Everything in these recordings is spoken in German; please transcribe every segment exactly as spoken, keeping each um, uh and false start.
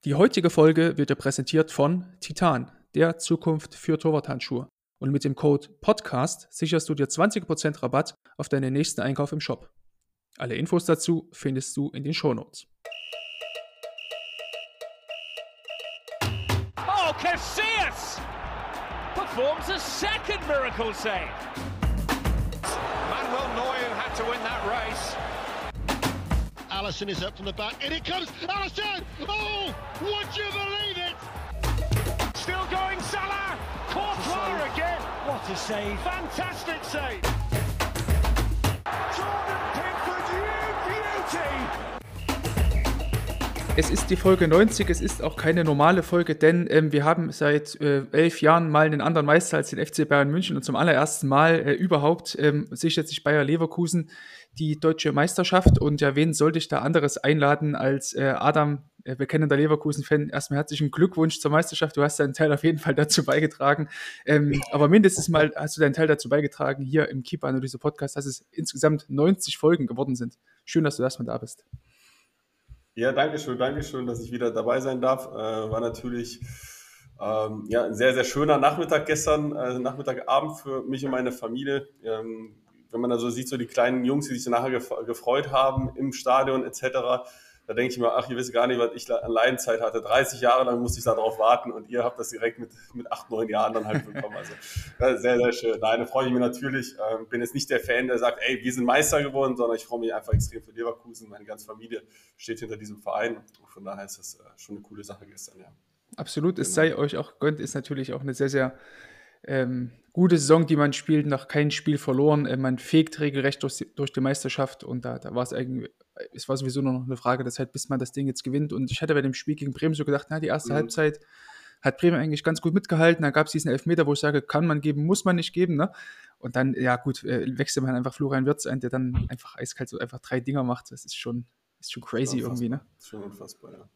Die heutige Folge wird dir präsentiert von Titan, der Zukunft für Torwarthandschuhe. Und mit dem Code PODCAST sicherst du dir zwanzig Prozent Rabatt auf deinen nächsten Einkauf im Shop. Alle Infos dazu findest du in den Shownotes. Oh, Casillas performs a second miracle save. Manuel Neuer had to win that race. Alisson is up from the back, and it comes, Alisson! Oh, would you believe it? Still going, Salah! Courtois again! What a save! Fantastic save! Jordan Pickford, you beauty! Es ist die Folge neunzig, es ist auch keine normale Folge, denn ähm, wir haben seit äh, elf Jahren mal einen anderen Meister als den F C Bayern München und zum allerersten Mal äh, überhaupt ähm, sichert sich Bayer Leverkusen die deutsche Meisterschaft und ja, wen sollte ich da anderes einladen als äh, Adam, äh, bekennender Leverkusen-Fan. Erstmal herzlichen Glückwunsch zur Meisterschaft, du hast deinen Teil auf jeden Fall dazu beigetragen, ähm, aber mindestens mal hast du deinen Teil dazu beigetragen, hier im Keeper-Analyse-Podcast, dass es insgesamt neunzig Folgen geworden sind. Schön, dass du erstmal da bist. Ja, danke schön, danke schön, dass ich wieder dabei sein darf. Äh, war natürlich ähm, ja, ein sehr, sehr schöner Nachmittag gestern, äh, Nachmittagabend für mich und meine Familie. Ähm, wenn man da so sieht, so die kleinen Jungs, die sich nachher gef- gefreut haben im Stadion et cetera, da denke ich mir, ach, ihr wisst gar nicht, was ich an Leidenzeit hatte. dreißig Jahre lang musste ich da drauf warten und ihr habt das direkt mit, mit acht, neun Jahren dann halt bekommen. Also sehr, sehr schön. Nein, da freue ich mich natürlich. Ähm, bin jetzt nicht der Fan, der sagt, ey, wir sind Meister geworden, sondern ich freue mich einfach extrem für Leverkusen. Meine ganze Familie steht hinter diesem Verein. Und von daher ist das äh, schon eine coole Sache gestern, ja. Absolut, es sei euch auch gönnt, ist natürlich auch eine sehr, sehr ähm, gute Saison, die man spielt, noch kein Spiel verloren. Äh, man fegt regelrecht durch die, durch die Meisterschaft und da, da war es eigentlich, es war sowieso nur noch eine Frage der Zeit, bis man das Ding jetzt gewinnt. Und ich hatte bei dem Spiel gegen Bremen so gedacht, na, die erste Mhm. Halbzeit hat Bremen eigentlich ganz gut mitgehalten. Da gab es diesen Elfmeter, wo ich sage, kann man geben, muss man nicht geben, ne? Und dann, ja gut, äh, wechselt man einfach Florian Wirtz ein, der dann einfach eiskalt so einfach drei Dinger macht. Das ist schon, ist schon crazy Unfassbar. irgendwie, ne? Schon unfassbar, ja.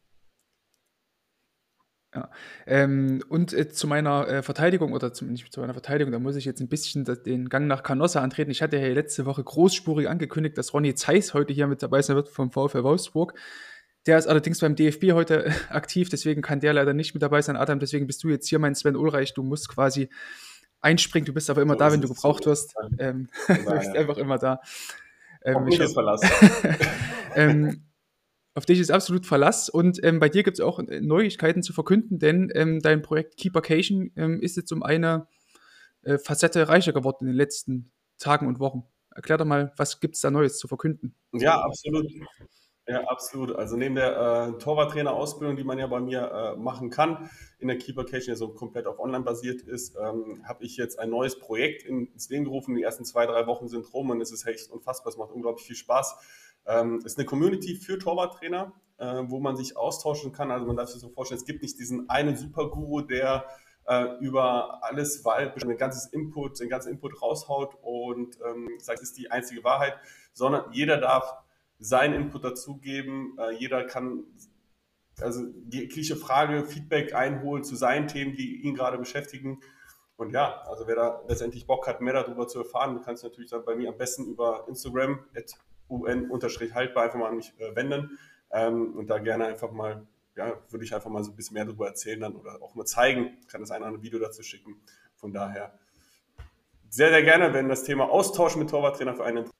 Ja. Ähm, und äh, zu meiner äh, Verteidigung, oder zum, nicht zu meiner Verteidigung, da muss ich jetzt ein bisschen das, den Gang nach Canossa antreten. Ich hatte ja letzte Woche großspurig angekündigt, dass Ronny Zeiss heute hier mit dabei sein wird vom VfL Wolfsburg. Der ist allerdings beim D F B heute äh, aktiv, deswegen kann der leider nicht mit dabei sein. Adam, deswegen bist du jetzt hier, mein Sven Ulreich. Du musst quasi einspringen, du bist aber immer So da, ist wenn du es, gebraucht so wirst. ist es. Ähm, Von du bist daher. einfach immer da. Ähm, Auf ich mich ist hab- Verlass. ähm, Auf dich ist absolut Verlass und ähm, bei dir gibt es auch äh, Neuigkeiten zu verkünden, denn ähm, dein Projekt Keepercation ähm, ist jetzt um eine äh, Facette reicher geworden in den letzten Tagen und Wochen. Erklär doch mal, was gibt es da Neues zu verkünden? Ja, absolut. Ja, absolut. Also neben der äh, Torwarttrainer-Ausbildung, die man ja bei mir äh, machen kann, in der Keepercation, die so komplett auf online basiert ist, ähm, habe ich jetzt ein neues Projekt ins Leben gerufen. Die ersten zwei, drei Wochen sind rum und es ist echt unfassbar. Es macht unglaublich viel Spaß. Ähm, es ist eine Community für Torwarttrainer, äh, wo man sich austauschen kann. Also man darf sich so vorstellen, es gibt nicht diesen einen Superguru, der äh, über alles weiß, ein ganzes Input, den ganzen Input raushaut und ähm, sagt, es ist die einzige Wahrheit, sondern jeder darf seinen Input dazugeben. Äh, jeder kann also die jegliche Frage, Feedback einholen zu seinen Themen, die ihn gerade beschäftigen. Und ja, also wer da letztendlich Bock hat, mehr darüber zu erfahren, du kannst natürlich dann bei mir am besten über Instagram at un-haltbar einfach mal an mich äh, wenden ähm, und da gerne einfach mal, ja, würde ich einfach mal so ein bisschen mehr darüber erzählen dann oder auch mal zeigen, kann das ein oder andere Video dazu schicken. Von daher sehr, sehr gerne, wenn das Thema Austausch mit Torwarttrainer für einen interessiert.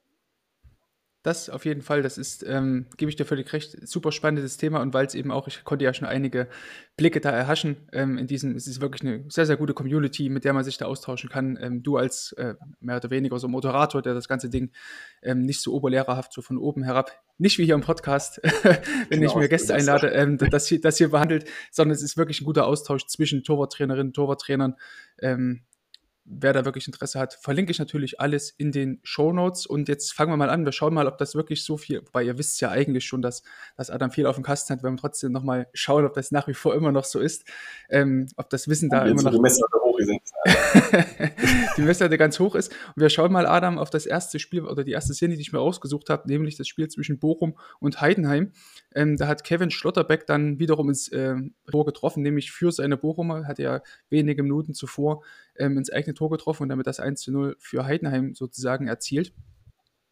Das auf jeden Fall, das ist, ähm, gebe ich dir völlig recht, super spannendes Thema und weil es eben auch, ich konnte ja schon einige Blicke da erhaschen, ähm, in diesem, es ist wirklich eine sehr, sehr gute Community, mit der man sich da austauschen kann. Ähm, du als äh, mehr oder weniger so Moderator, der das ganze Ding ähm, nicht so oberlehrerhaft so von oben herab, nicht wie hier im Podcast, wenn ich Genau, mir Gäste das ist- einlade, ähm, das, hier, das hier behandelt, sondern es ist wirklich ein guter Austausch zwischen Torwarttrainerinnen und Torwarttrainern. Ähm, Wer da wirklich Interesse hat, verlinke ich natürlich alles in den Shownotes. Und jetzt fangen wir mal an. Wir schauen mal, ob das wirklich so viel, wobei ihr wisst ja eigentlich schon, dass, dass Adam viel auf dem Kasten hat. Wir werden trotzdem nochmal schauen, ob das nach wie vor immer noch so ist. Ähm, ob das Wissen da Jetzt immer so noch die Messer hochgesetzt. die Messlatte ganz hoch ist. Und wir schauen mal, Adam, auf das erste Spiel oder die erste Szene, die ich mir rausgesucht habe, nämlich das Spiel zwischen Bochum und Heidenheim. Ähm, da hat Kevin Schlotterbeck dann wiederum ins äh, Tor getroffen, nämlich für seine Bochumer, hat er wenige Minuten zuvor ähm, ins eigene Tor getroffen und damit das eins zu null für Heidenheim sozusagen erzielt.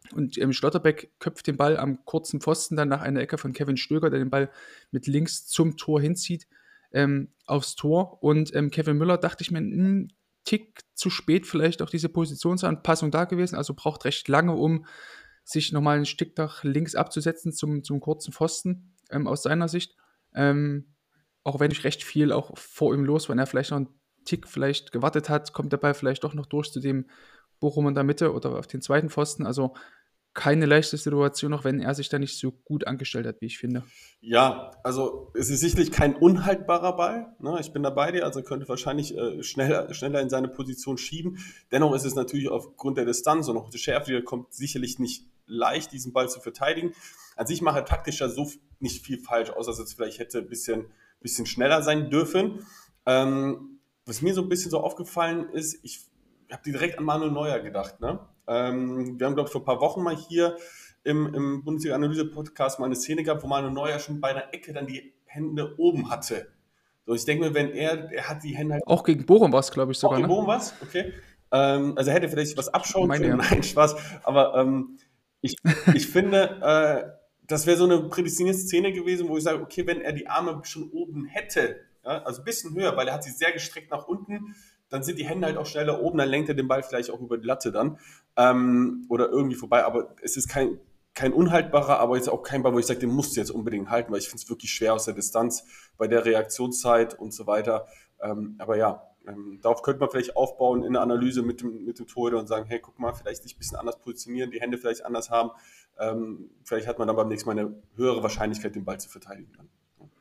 Und ähm, Schlotterbeck köpft den Ball am kurzen Pfosten dann nach einer Ecke von Kevin Stöger, der den Ball mit links zum Tor hinzieht, ähm, aufs Tor. Und ähm, Kevin Müller, dachte ich mir, ein Tick zu spät vielleicht auch diese Positionsanpassung da gewesen. Also braucht recht lange, um sich nochmal ein Stück nach links abzusetzen zum, zum kurzen Pfosten, ähm, aus seiner Sicht. Ähm, auch wenn ich recht viel auch vor ihm los, wenn er vielleicht noch einen Tick vielleicht gewartet hat, kommt der Ball vielleicht doch noch durch zu dem Bochum in der Mitte oder auf den zweiten Pfosten. Also keine leichte Situation, auch wenn er sich da nicht so gut angestellt hat, wie ich finde. Ja, also es ist sicherlich kein unhaltbarer Ball. Ne? Ich bin da bei dir, also könnte wahrscheinlich äh, schneller, schneller in seine Position schieben. Dennoch ist es natürlich aufgrund der Distanz und auch der Schärfe, die kommt, sicherlich nicht leicht, diesen Ball zu verteidigen. An sich mache er taktisch ja so nicht viel falsch, außer dass es vielleicht hätte ein bisschen, bisschen schneller sein dürfen. Ähm, was mir so ein bisschen so aufgefallen ist, ich habe direkt an Manuel Neuer gedacht. Ne? Ähm, wir haben, glaube ich, vor ein paar Wochen mal hier im, im Bundesliga-Analyse-Podcast mal eine Szene gehabt, wo Manuel Neuer schon bei einer Ecke dann die Hände oben hatte. So, ich denke mir, wenn er, er hat die Hände halt... Auch gegen Bochum war es, glaube ich, sogar. Auch gegen ne? Bochum was? Okay. Ähm, also er hätte vielleicht was abschauen Meine, können. ja. Nein, Spaß. Aber ähm, ich, ich finde, äh, das wäre so eine prädestinierte Szene gewesen, wo ich sage, okay, wenn er die Arme schon oben hätte, ja, also ein bisschen höher, weil er hat sie sehr gestreckt nach unten, dann sind die Hände halt auch schneller oben, dann lenkt er den Ball vielleicht auch über die Latte dann ähm, oder irgendwie vorbei. Aber es ist kein, kein unhaltbarer, aber jetzt auch kein Ball, wo ich sage, den musst du jetzt unbedingt halten, weil ich finde es wirklich schwer aus der Distanz bei der Reaktionszeit und so weiter. Ähm, aber ja, ähm, darauf könnte man vielleicht aufbauen in der Analyse mit dem, mit dem Torhüter und sagen, hey, guck mal, vielleicht sich ein bisschen anders positionieren, die Hände vielleicht anders haben. Ähm, vielleicht hat man dann beim nächsten Mal eine höhere Wahrscheinlichkeit, den Ball zu verteidigen. Dann.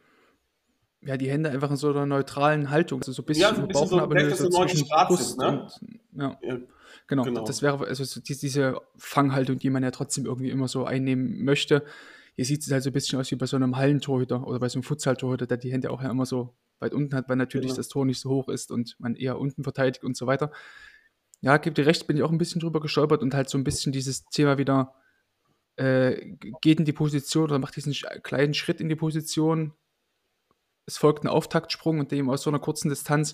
Ja, die Hände einfach in so einer neutralen Haltung, also so ein bisschen, Ja, so ein bisschen so, Bauchnabelhöhe, dass so so zwischen Grad Brust sind, ne? und ja, Ja, genau, genau. das wäre also so die, diese Fanghaltung, die man ja trotzdem irgendwie immer so einnehmen möchte. Hier sieht es halt so ein bisschen aus wie bei so einem Hallentorhüter oder bei so einem Futsal-Torhüter, der die Hände auch ja immer so weit unten hat, weil natürlich Genau. das Tor nicht so hoch ist und man eher unten verteidigt und so weiter. Ja, gibt dir recht, bin ich auch ein bisschen drüber gestolpert und halt so ein bisschen dieses Thema wieder äh, geht in die Position oder macht diesen sch- kleinen Schritt in die Position. Es folgt ein Auftaktsprung und dem aus so einer kurzen Distanz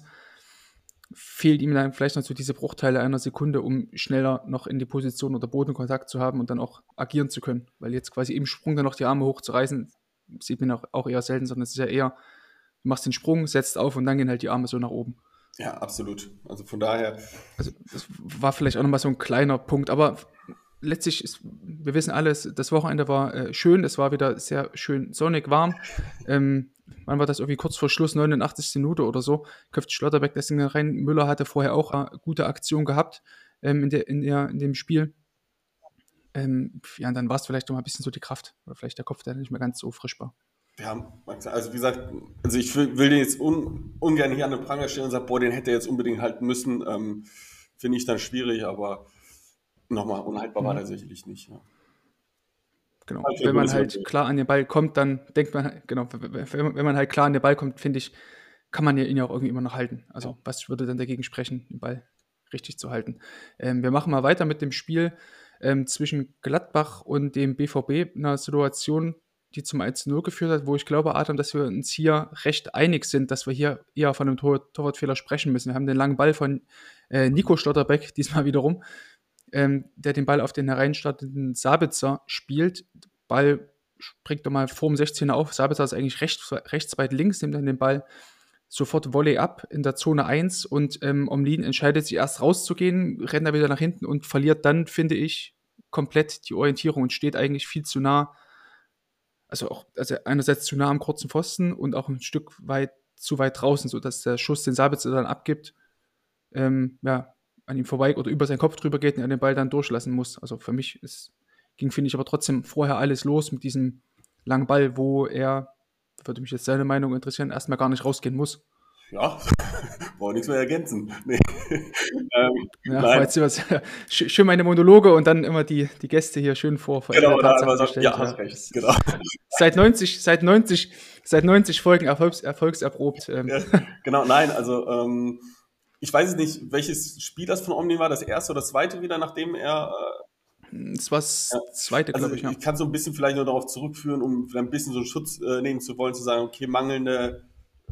fehlt ihm dann vielleicht noch so diese Bruchteile einer Sekunde, um schneller noch in die Position oder Bodenkontakt zu haben und dann auch agieren zu können. Weil jetzt quasi im Sprung dann noch die Arme hochzureißen, sieht man auch, auch eher selten, sondern es ist ja eher, du machst den Sprung, setzt auf und dann gehen halt die Arme so nach oben. Ja, absolut. Also von daher, Also das war vielleicht auch nochmal so ein kleiner Punkt, aber letztlich ist, wir wissen alles, das Wochenende war äh, schön, es war wieder sehr schön sonnig, warm. Ähm, wann war das irgendwie kurz vor Schluss, neunundachtzigste Minute oder so, köpft Schlotterbeck das Ding rein. Müller hatte vorher auch eine gute Aktion gehabt ähm, in, der, in, der, in dem Spiel. Ähm, ja, und dann war es vielleicht noch mal ein bisschen so die Kraft, oder vielleicht der Kopf, der nicht mehr ganz so frisch war. ja, also wie gesagt, also ich will, will den jetzt un, ungern hier an den Pranger stellen und sagen, boah, den hätte er jetzt unbedingt halten müssen. Ähm, Finde ich dann schwierig, aber nochmal, unhaltbar war Mhm. der sicherlich nicht. Ja. Genau. Okay, Wenn man gutes halt Beispiel. klar an den Ball kommt, dann denkt man, genau, wenn wenn man halt klar an den Ball kommt, finde ich, kann man ja ihn ja auch irgendwie immer noch halten. Also was würde dann dagegen sprechen, den Ball richtig zu halten? Ähm, wir machen mal weiter mit dem Spiel ähm, zwischen Gladbach und dem B V B, einer Situation, die zum eins zu null geführt hat, wo ich glaube, Adam, dass wir uns hier recht einig sind, dass wir hier eher von einem Tor Torwartfehler sprechen müssen. Wir haben den langen Ball von äh, Nico Schlotterbeck, diesmal wiederum, ähm, der den Ball auf den hereinstartenden Sabitzer spielt. Ball springt nochmal vor dem sechzehner auf. Sabitzer ist eigentlich rechts, rechts weit links, nimmt dann den Ball sofort Volley ab in der Zone eins und ähm, Omlin entscheidet sich erst rauszugehen, rennt da wieder nach hinten und verliert dann, finde ich, komplett die Orientierung und steht eigentlich viel zu nah, also auch also einerseits zu nah am kurzen Pfosten und auch ein Stück weit zu weit draußen, sodass der Schuss, den Sabitzer dann abgibt, ähm, ja, an ihm vorbei oder über seinen Kopf drüber geht und er den Ball dann durchlassen muss. Also für mich ist, ging, finde ich, aber trotzdem vorher alles los mit diesem langen Ball, wo er, würde mich jetzt seine Meinung interessieren, erstmal gar nicht rausgehen muss. Ja, brauche nichts mehr ergänzen. Nee. ähm, Ja, nein. war jetzt immer sehr, schön meine Monologe und dann immer die, die Gäste hier schön vor Genau, veränderte da Tatsachen einmal sagen, gestellt. ja, hast Ja, recht. es Genau. ist Seit neunzig, seit neunzig, seit neunzig Folgen Erfolgs, erfolgserprobt. Ähm, Ja, genau, nein, also ähm, ich weiß es nicht, welches Spiel das von Omni war, das erste oder das zweite wieder, nachdem er äh, Das war das zweite, also glaube ich, ja. ich kann so ein bisschen vielleicht nur darauf zurückführen, um vielleicht ein bisschen so einen Schutz äh, nehmen zu wollen, zu sagen, okay, mangelnde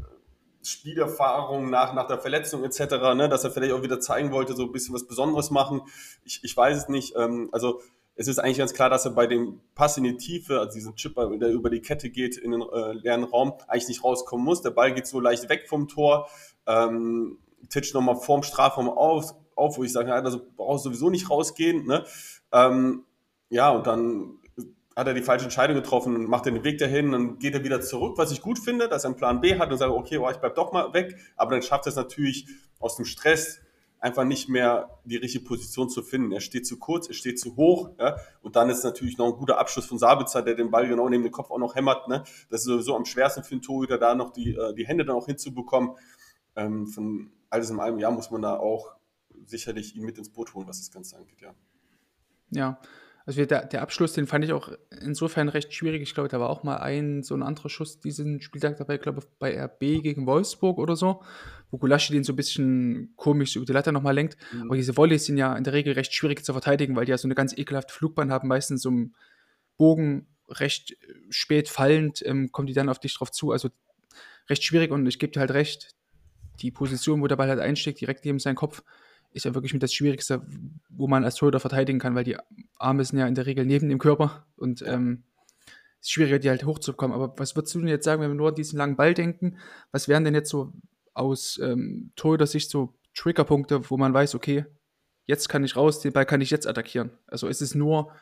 Spielerfahrung nach, nach der Verletzung et cetera, ne, dass er vielleicht auch wieder zeigen wollte, so ein bisschen was Besonderes machen. Ich, ich weiß es nicht. Ähm, also es ist eigentlich ganz klar, dass er bei dem Pass in die Tiefe, also diesen Chip, der über die Kette geht in den äh, leeren Raum, eigentlich nicht rauskommen muss. Der Ball geht so leicht weg vom Tor, ähm, titscht nochmal vorm Strafraum auf, auf, wo ich sage, also brauchst sowieso nicht rausgehen. Ne? Ähm, ja, und dann hat er die falsche Entscheidung getroffen und macht den Weg dahin, dann geht er wieder zurück, was ich gut finde, dass er einen Plan B hat und sagt, okay, oh, ich bleib doch mal weg, aber dann schafft er es natürlich aus dem Stress einfach nicht mehr die richtige Position zu finden. Er steht zu kurz, er steht zu hoch, ja? Und dann ist natürlich noch ein guter Abschluss von Sabitzer, der den Ball genau neben den Kopf auch noch hämmert. Ne? Das ist sowieso am schwersten für den Torhüter, da noch die, die Hände dann auch hinzubekommen. Ähm, von alles in einem Jahr muss man da auch sicherlich ihn mit ins Boot holen, was das Ganze angeht, ja. Ja, also der, der Abschluss, den fand ich auch insofern recht schwierig. Ich glaube, da war auch mal ein so ein anderer Schuss diesen Spieltag dabei, ich glaube bei R B gegen Wolfsburg oder so, wo Gulaschi den so ein bisschen komisch über die Latte nochmal lenkt. Mhm. Aber diese Volleys sind ja in der Regel recht schwierig zu verteidigen, weil die ja so eine ganz ekelhafte Flugbahn haben, meistens so im Bogen recht spät fallend, ähm, kommen die dann auf dich drauf zu. Also recht schwierig und ich gebe dir halt recht, die Position, wo der Ball halt einsteckt, direkt neben seinen Kopf, ist ja wirklich mit das Schwierigste, wo man als Torhüter verteidigen kann, weil die Arme sind ja in der Regel neben dem Körper und ähm, es ist schwieriger, die halt hochzubekommen. Aber was würdest du denn jetzt sagen, wenn wir nur an diesen langen Ball denken, was wären denn jetzt so aus ähm, Torhüter-Sicht so Triggerpunkte, wo man weiß, okay, jetzt kann ich raus, den Ball kann ich jetzt attackieren. Also ist es nur,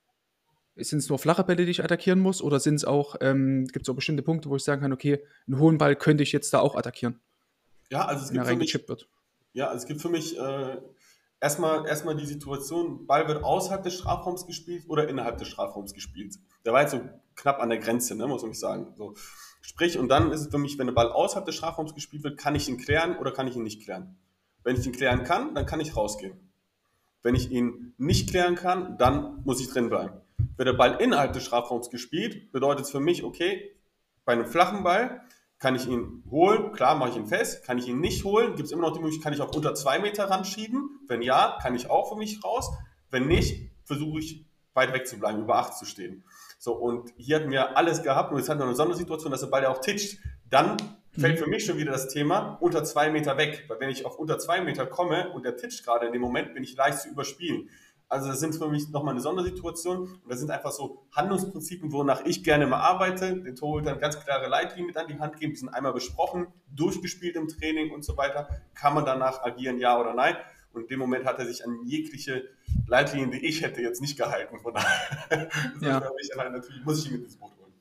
sind es nur flache Bälle, die ich attackieren muss, oder sind es auch, ähm, gibt es auch bestimmte Punkte, wo ich sagen kann, okay, einen hohen Ball könnte ich jetzt da auch attackieren? Ja, also es wenn gibt er für mich, reingechippt wird. ja, also es gibt für mich äh, erstmal, erstmal die Situation, Ball wird außerhalb des Strafraums gespielt oder innerhalb des Strafraums gespielt. Der war jetzt so knapp an der Grenze, ne, muss man nicht sagen. So. Sprich, und dann ist es für mich, wenn der Ball außerhalb des Strafraums gespielt wird, kann ich ihn klären oder kann ich ihn nicht klären? Wenn ich ihn klären kann, dann kann ich rausgehen. Wenn ich ihn nicht klären kann, dann muss ich drin bleiben. Wird der Ball innerhalb des Strafraums gespielt, bedeutet es für mich, okay, bei einem flachen Ball kann ich ihn holen, klar, mache ich ihn fest. Kann ich ihn nicht holen, gibt es immer noch die Möglichkeit, kann ich auch unter zwei Meter ran schieben. Wenn ja, kann ich auch für mich raus. Wenn nicht, versuche ich weit weg zu bleiben, über acht zu stehen. So, und hier hatten wir alles gehabt, und jetzt hatten wir eine Sondersituation, dass der Ball ja auch titscht. Dann fällt für mich schon wieder das Thema unter zwei Meter weg. Weil wenn ich auf unter zwei Meter komme und der titscht gerade in dem Moment, bin ich leicht zu überspielen. Also das sind für mich nochmal eine Sondersituation und das sind einfach so Handlungsprinzipien, wonach ich gerne mal arbeite, den Torhütern ganz klare Leitlinien mit an die Hand geben, die sind einmal besprochen, durchgespielt im Training und so weiter, kann man danach agieren, ja oder nein, und in dem Moment hat er sich an jegliche Leitlinien, die ich hätte, jetzt nicht gehalten, von daher Ja. ich natürlich, muss ich ihn mit ins Boot holen.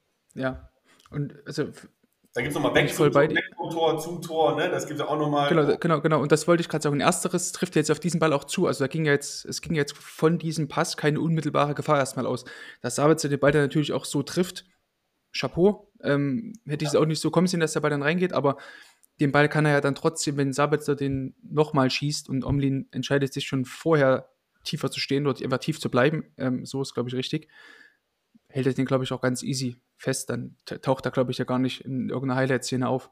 Ja, und also Da gibt es nochmal Bin weg ich voll zum bei Tor, dir. weg vom Tor, zum Tor, ne? Das gibt es ja auch nochmal. Genau, genau, genau. Und das wollte ich gerade sagen. Ersteres trifft jetzt auf diesen Ball auch zu. Also da ging ja jetzt, es ging jetzt von diesem Pass keine unmittelbare Gefahr erstmal aus. Dass Sabitzer den Ball dann natürlich auch so trifft, Chapeau. Ähm, hätte ich es auch nicht so kommen sehen, dass der Ball dann reingeht, aber den Ball kann er ja dann trotzdem, wenn Sabitzer den nochmal schießt und Omlin entscheidet sich schon vorher tiefer zu stehen oder einfach tief zu bleiben, ähm, so ist, glaube ich, richtig, hält er den, glaube ich, auch ganz easy fest. Dann t- taucht er, glaube ich, ja gar nicht in irgendeiner Highlight-Szene auf.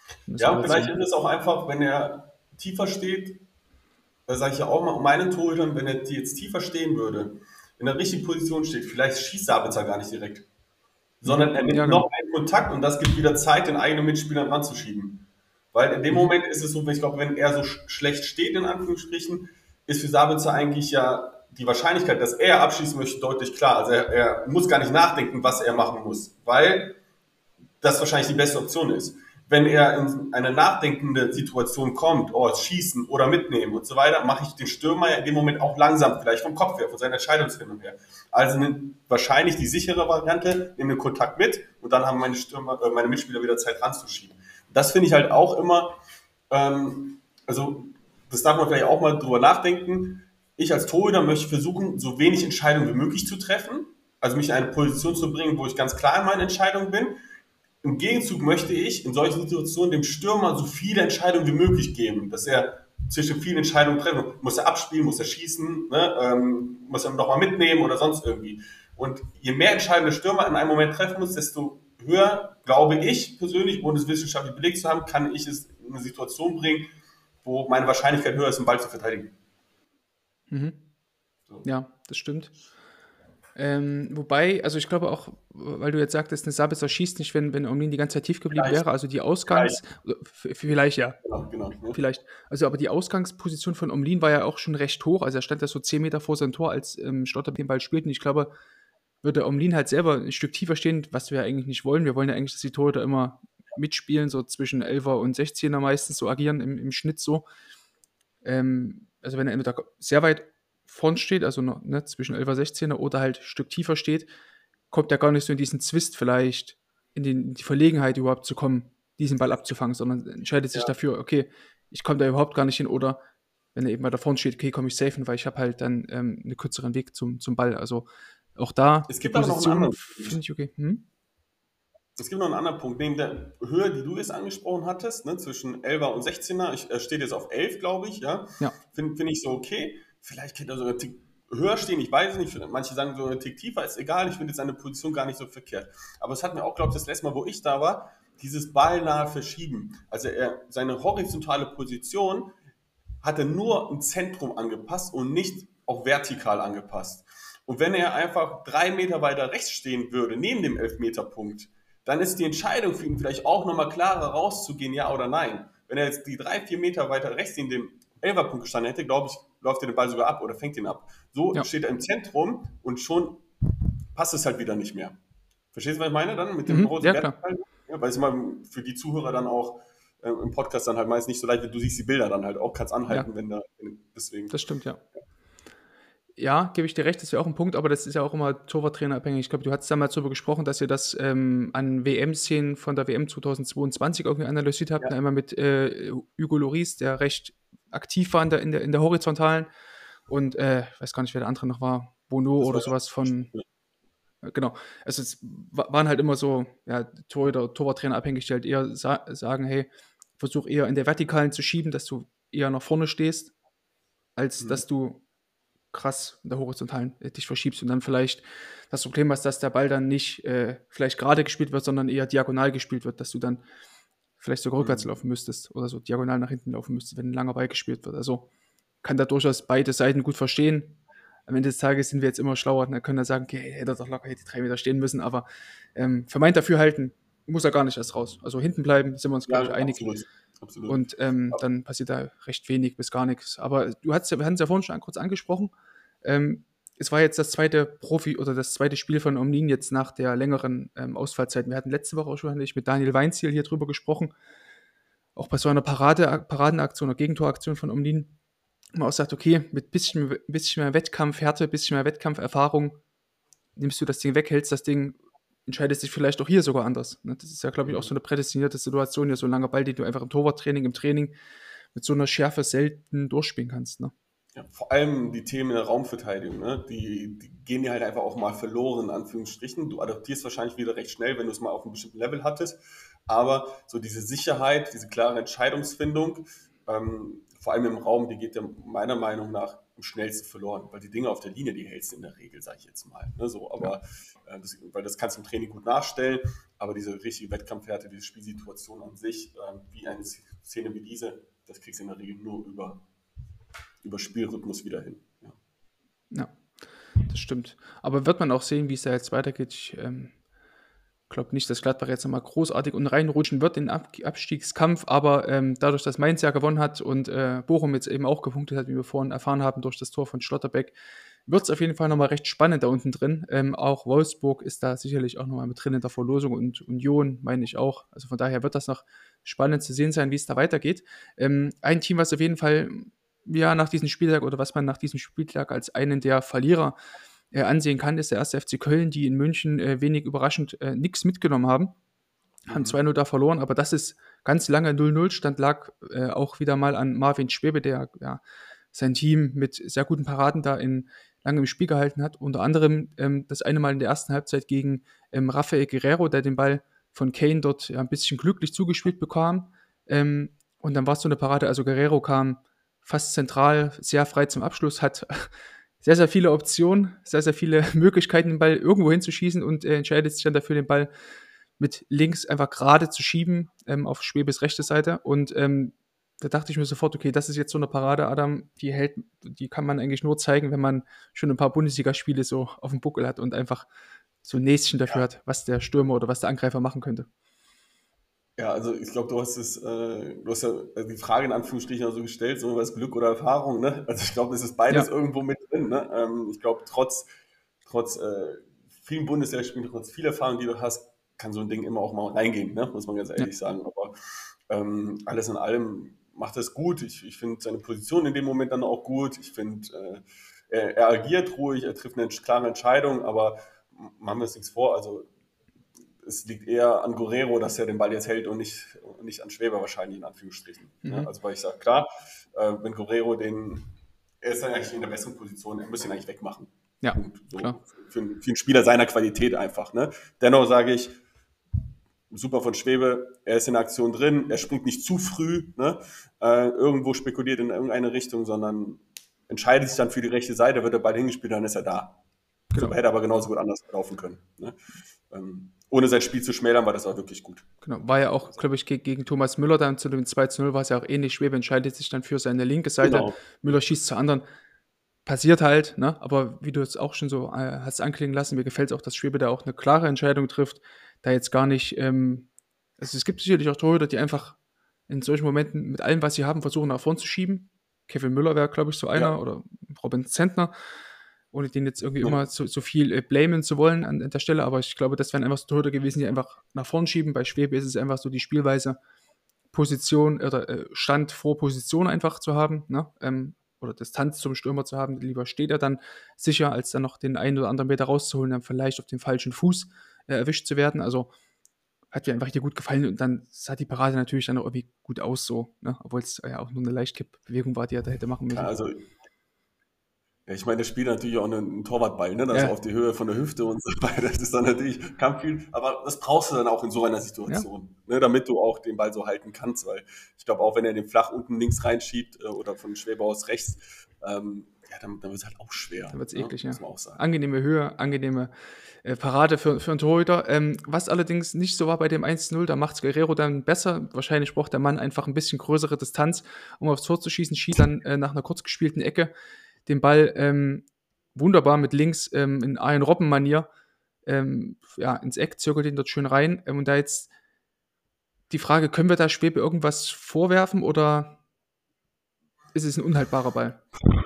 Ja, vielleicht ist es auch einfach, wenn er tiefer steht, da sage ich ja auch mal meinen Torhütern, wenn er jetzt tiefer stehen würde, in der richtigen Position steht, vielleicht schießt Sabitzer gar nicht direkt, sondern er nimmt Ja, genau. noch einen Kontakt und das gibt wieder Zeit, den eigenen Mitspielern ranzuschieben. Weil in dem Moment ist es so, ich glaube, wenn er so sch- schlecht steht, in Anführungsstrichen, ist für Sabitzer eigentlich ja die Wahrscheinlichkeit, dass er abschließen möchte, deutlich klar. Also er, er muss gar nicht nachdenken, was er machen muss, weil das wahrscheinlich die beste Option ist. Wenn er in eine nachdenkende Situation kommt, oh, schießen oder mitnehmen und so weiter, mache ich den Stürmer ja in dem Moment auch langsam, vielleicht vom Kopf her, von seiner Entscheidungsfindung her. Also nimmt wahrscheinlich die sichere Variante, nehme den Kontakt mit und dann haben meine Stürmer, äh, meine Mitspieler wieder Zeit ranzuschieben. Das finde ich halt auch immer, ähm, also das darf man vielleicht auch mal drüber nachdenken. Ich als Torhüter möchte versuchen, so wenig Entscheidungen wie möglich zu treffen, also mich in eine Position zu bringen, wo ich ganz klar in meinen Entscheidungen bin. Im Gegenzug möchte ich in solchen Situationen dem Stürmer so viele Entscheidungen wie möglich geben, dass er zwischen vielen Entscheidungen treffen muss. Muss er abspielen, muss er schießen, ne? ähm, muss er nochmal mitnehmen oder sonst irgendwie. Und je mehr Entscheidungen der Stürmer in einem Moment treffen muss, desto höher, glaube ich persönlich, ohne es wissenschaftlich belegt zu haben, kann ich es in eine Situation bringen, wo meine Wahrscheinlichkeit höher ist, den Ball zu verteidigen. Mhm. So. Ja, das stimmt. Ähm, wobei, also ich glaube auch, weil du jetzt sagtest, eine Sabitzer schießt nicht, wenn, wenn Omlin die ganze Zeit tief geblieben Vielleicht, wäre. Also die vielleicht, Ausgangs, f- vielleicht ja, genau, genau. Ne? vielleicht. Also aber die Ausgangsposition von Omlin war ja auch schon recht hoch. Also er stand ja so zehn Meter vor seinem Tor, als ähm, Schlotterbeck den Ball spielt. Und ich glaube, würde Omlin halt selber ein Stück tiefer stehen, was wir ja eigentlich nicht wollen. Wir wollen ja eigentlich, dass die Torhüter immer mitspielen, so zwischen Elfer und sechzehner meistens so agieren im, im Schnitt so. Ähm, also wenn er entweder sehr weit vorn steht, also noch, ne, zwischen elfer und sechzehner oder halt ein Stück tiefer steht, kommt er gar nicht so in diesen Zwist vielleicht, in, den, in die Verlegenheit überhaupt zu kommen, diesen Ball abzufangen, sondern entscheidet sich Ja. dafür, okay, ich komme da überhaupt gar nicht hin oder wenn er eben mal da vorne steht, okay, komme ich safe hin, weil ich habe halt dann ähm, einen kürzeren Weg zum, zum Ball. Also auch da, Es die gibt aber noch einen Position anderen finde ich okay. Hm? Es gibt noch einen anderen Punkt, neben der Höhe, die du jetzt angesprochen hattest, ne, zwischen elfer und sechzehner, ich, er steht jetzt auf elf, glaube ich, ja, Ja. finde find ich so okay. Vielleicht könnte er sogar einen Tick höher stehen, ich weiß es nicht, manche sagen so ein Tick tiefer, ist egal, ich finde jetzt seine Position gar nicht so verkehrt. Aber es hat mir auch, glaube ich, das letzte Mal, wo ich da war, dieses ballnahe Verschieben. Also er, seine horizontale Position hat er nur im Zentrum angepasst und nicht auch vertikal angepasst. Und wenn er einfach drei Meter weiter rechts stehen würde, neben dem Elfmeterpunkt, dann ist die Entscheidung für ihn vielleicht auch nochmal klarer rauszugehen, ja oder nein. Wenn er jetzt die drei, vier Meter weiter rechts in dem Elferpunkt gestanden hätte, glaube ich, läuft er den Ball sogar ab oder fängt ihn ab. So Ja. steht er im Zentrum und schon passt es halt wieder nicht mehr. Verstehst du, was ich meine dann mit dem Mhm, roten ja, klar. Vertikal? Ja, weil es mal für die Zuhörer dann auch äh, im Podcast dann halt meist nicht so leicht wird. Du siehst die Bilder dann halt auch, kannst anhalten, Ja. wenn da, deswegen. Das stimmt, ja. Ja, gebe ich dir recht, das wäre auch ein Punkt, aber das ist ja auch immer Torwarttrainer abhängig. Ich glaube, du hattest damals darüber gesprochen, dass ihr das ähm, an W M-Szenen von der W M zweitausendzweiundzwanzig irgendwie analysiert habt. Ja. Einmal mit äh, Hugo Lloris, der recht aktiv war in der, in der, in der Horizontalen. Und äh, ich weiß gar nicht, wer der andere noch war. Bono Das oder war sowas von. ja. äh, Genau. Also es wa- waren halt immer so, ja, Torhüter, Torwarttrainer abhängig, die halt eher sa sagen, hey, versuch eher in der Vertikalen zu schieben, dass du eher nach vorne stehst, als Mhm. dass du krass in der horizontalen äh, dich verschiebst und dann vielleicht das Problem hast, dass der Ball dann nicht äh, vielleicht gerade gespielt wird, sondern eher diagonal gespielt wird, dass du dann vielleicht sogar rückwärts Mhm. laufen müsstest oder so diagonal nach hinten laufen müsstest, wenn ein langer Ball gespielt wird. Also kann da durchaus beide Seiten gut verstehen. Am Ende des Tages sind wir jetzt immer schlauer und dann können wir sagen, okay, hätte er doch locker die drei Meter stehen müssen, aber ähm, für mein Dafürhalten muss er gar nicht erst raus. Also hinten bleiben, sind wir uns, glaube ich, Ja, einig. absolut. absolut. Und ähm, dann passiert da recht wenig bis gar nichts. Aber du hast ja, wir hatten es ja vorhin schon kurz angesprochen. Ähm, es war jetzt das zweite Profi- oder das zweite Spiel von Omlin jetzt nach der längeren ähm, Ausfallzeit. Wir hatten letzte Woche auch schon mit Daniel Weinziel hier drüber gesprochen. Auch bei so einer Parade, Paradenaktion oder Gegentoraktion von Omlin. Man auch sagt, okay, mit bisschen, bisschen mehr Wettkampfhärte, bisschen mehr Wettkampferfahrung nimmst du das Ding weg, hältst das Ding, entscheidest dich vielleicht auch hier sogar anders. Ne? Das ist ja, glaube ich, auch so eine prädestinierte Situation, ja, so ein langer Ball, den du einfach im Torwarttraining, im Training mit so einer Schärfe selten durchspielen kannst. Ne? Ja, vor allem die Themen in der Raumverteidigung, ne? die, die gehen dir halt einfach auch mal verloren, in Anführungsstrichen. Du adaptierst wahrscheinlich wieder recht schnell, wenn du es mal auf einem bestimmten Level hattest. Aber so diese Sicherheit, diese klare Entscheidungsfindung, ähm, vor allem im Raum, die geht ja meiner Meinung nach am schnellsten verloren, weil die Dinge auf der Linie, die hältst du in der Regel, sage ich jetzt mal. Ne? So, aber, äh, das, weil das kannst du im Training gut nachstellen, aber diese richtige Wettkampfhärte, diese Spielsituation an sich, äh, wie eine Szene wie diese, das kriegst du in der Regel nur über über Spielrhythmus wieder hin. Ja. Ja, das stimmt. Aber wird man auch sehen, wie es da jetzt weitergeht. Ich ähm, glaube nicht, dass Gladbach jetzt nochmal großartig und reinrutschen wird in den Ab Abstiegskampf, aber ähm, dadurch, dass Mainz ja gewonnen hat und äh, Bochum jetzt eben auch gepunktet hat, wie wir vorhin erfahren haben, durch das Tor von Schlotterbeck, wird es auf jeden Fall nochmal recht spannend da unten drin. Ähm, auch Wolfsburg ist da sicherlich auch nochmal mit drin in der Verlosung und Union, meine ich auch. Also von daher wird das noch spannend zu sehen sein, wie es da weitergeht. Ähm, ein Team, was auf jeden Fall ja nach diesem Spieltag oder was man nach diesem Spieltag als einen der Verlierer äh, ansehen kann, ist der erste F C Köln, die in München äh, wenig überraschend äh, nichts mitgenommen haben. Haben Mhm. zwei null da verloren, aber das ist ganz lange null null Stand, lag äh, auch wieder mal an Marvin Schwebe, der ja, sein Team mit sehr guten Paraden da in lange im Spiel gehalten hat. Unter anderem ähm, das eine Mal in der ersten Halbzeit gegen ähm, Rafael Guerrero, der den Ball von Kane dort ja, ein bisschen glücklich zugespielt bekam. Ähm, und dann war es so eine Parade, also Guerrero kam fast zentral, sehr frei zum Abschluss, hat sehr, sehr viele Optionen, sehr, sehr viele Möglichkeiten, den Ball irgendwo hinzuschießen und äh, entscheidet sich dann dafür, den Ball mit links einfach gerade zu schieben ähm, auf Schwebes rechte Seite. Und ähm, da dachte ich mir sofort, okay, das ist jetzt so eine Parade, Adam, die hält, die kann man eigentlich nur zeigen, wenn man schon ein paar Bundesligaspiele so auf dem Buckel hat und einfach so ein Näschen dafür Ja. hat, was der Stürmer oder was der Angreifer machen könnte. Ja, also ich glaube, du hast es, äh, du hast ja also die Frage in Anführungsstrichen auch so gestellt, so was Glück oder Erfahrung, ne? Also ich glaube, es ist beides Ja. irgendwo mit drin, ne? Ähm, ich glaube, trotz, trotz äh, vielen Bundesligaspielen, trotz viel Erfahrung, die du hast, kann so ein Ding immer auch mal reingehen, ne? Muss man ganz ehrlich sagen. Aber ähm, alles in allem macht das gut. Ich, ich finde seine Position in dem Moment dann auch gut. Ich finde, äh, er, er agiert ruhig, er trifft eine klare Entscheidung, aber machen wir uns nichts vor. Also es liegt eher an Guerrero, dass er den Ball jetzt hält und nicht, und nicht an Schwäber wahrscheinlich in Anführungsstrichen. Mhm. Ja, also weil ich sage, klar, äh, wenn Guerrero den, er ist dann eigentlich in der besseren Position, er müsste ihn eigentlich wegmachen. Ja, Und so klar. Für, für einen Spieler seiner Qualität einfach. Ne? Dennoch sage ich, super von Schwebe, er ist in der Aktion drin, er springt nicht zu früh, ne? äh, irgendwo spekuliert in irgendeine Richtung, sondern entscheidet sich dann für die rechte Seite, wird der Ball hingespielt, dann ist er da. Genau. So, hätte aber genauso gut anders laufen können. Ne? Ähm, ohne sein Spiel zu schmälern, war das auch wirklich gut. Genau, war ja auch, glaube ich, ge- gegen Thomas Müller dann zu dem zwei zu null war es ja auch ähnlich. Schwebe entscheidet sich dann für seine linke Seite. Genau. Müller schießt zur anderen. Passiert halt, ne? Aber wie du es auch schon so äh, hast anklingen lassen, mir gefällt es auch, dass Schwebe da auch eine klare Entscheidung trifft, da jetzt gar nicht, ähm, also es gibt sicherlich auch Torhüter, die einfach in solchen Momenten mit allem, was sie haben, versuchen nach vorn zu schieben. Kevin Müller wäre, glaube ich, so einer Ja. oder Robin Zentner, ohne den jetzt irgendwie Ja. immer so, so viel äh, blamen zu wollen an, an der Stelle, aber ich glaube, das wären einfach so Torhüter gewesen, die einfach nach vorn schieben. Bei Schwebe ist es einfach so die Spielweise, Position oder äh, Stand vor Position einfach zu haben, ne? Ähm, oder Distanz zum Stürmer zu haben. Lieber steht er dann sicher, als dann noch den einen oder anderen Meter rauszuholen, dann vielleicht auf den falschen Fuß äh, erwischt zu werden. Also hat mir einfach hier gut gefallen und dann sah die Parade natürlich dann auch irgendwie gut aus so, ne? Obwohl es ja auch nur eine Leichtkipp-Bewegung war, die er da hätte machen müssen. Ja, also, ja, ich meine, der spielt natürlich auch einen, einen Torwartball, ne? Also Ja. auf die Höhe von der Hüfte und so weiter. Das ist dann natürlich Kampfspiel, aber das brauchst du dann auch in so einer Situation, ne? Damit du auch den Ball so halten kannst, weil ich glaube, auch wenn er den flach unten links reinschiebt äh, oder von Schwebe aus rechts, ähm, ja, dann, dann wird es halt auch schwer. Dann wird es ne? eklig, ja. Muss man auch sagen. Angenehme Höhe, angenehme äh, Parade für, für einen Torhüter. Ähm, was allerdings nicht so war bei dem eins zu null, da macht es Guerrero dann besser. Wahrscheinlich braucht der Mann einfach ein bisschen größere Distanz, um aufs Tor zu schießen. Schießt dann äh, nach einer kurz gespielten Ecke den Ball ähm, wunderbar mit links ähm, in Arjen Robben-Manier ähm, ja, ins Eck, zirkelt ihn dort schön rein. Ähm, und da jetzt die Frage, können wir da Schwebe irgendwas vorwerfen oder ist es ein unhaltbarer Ball?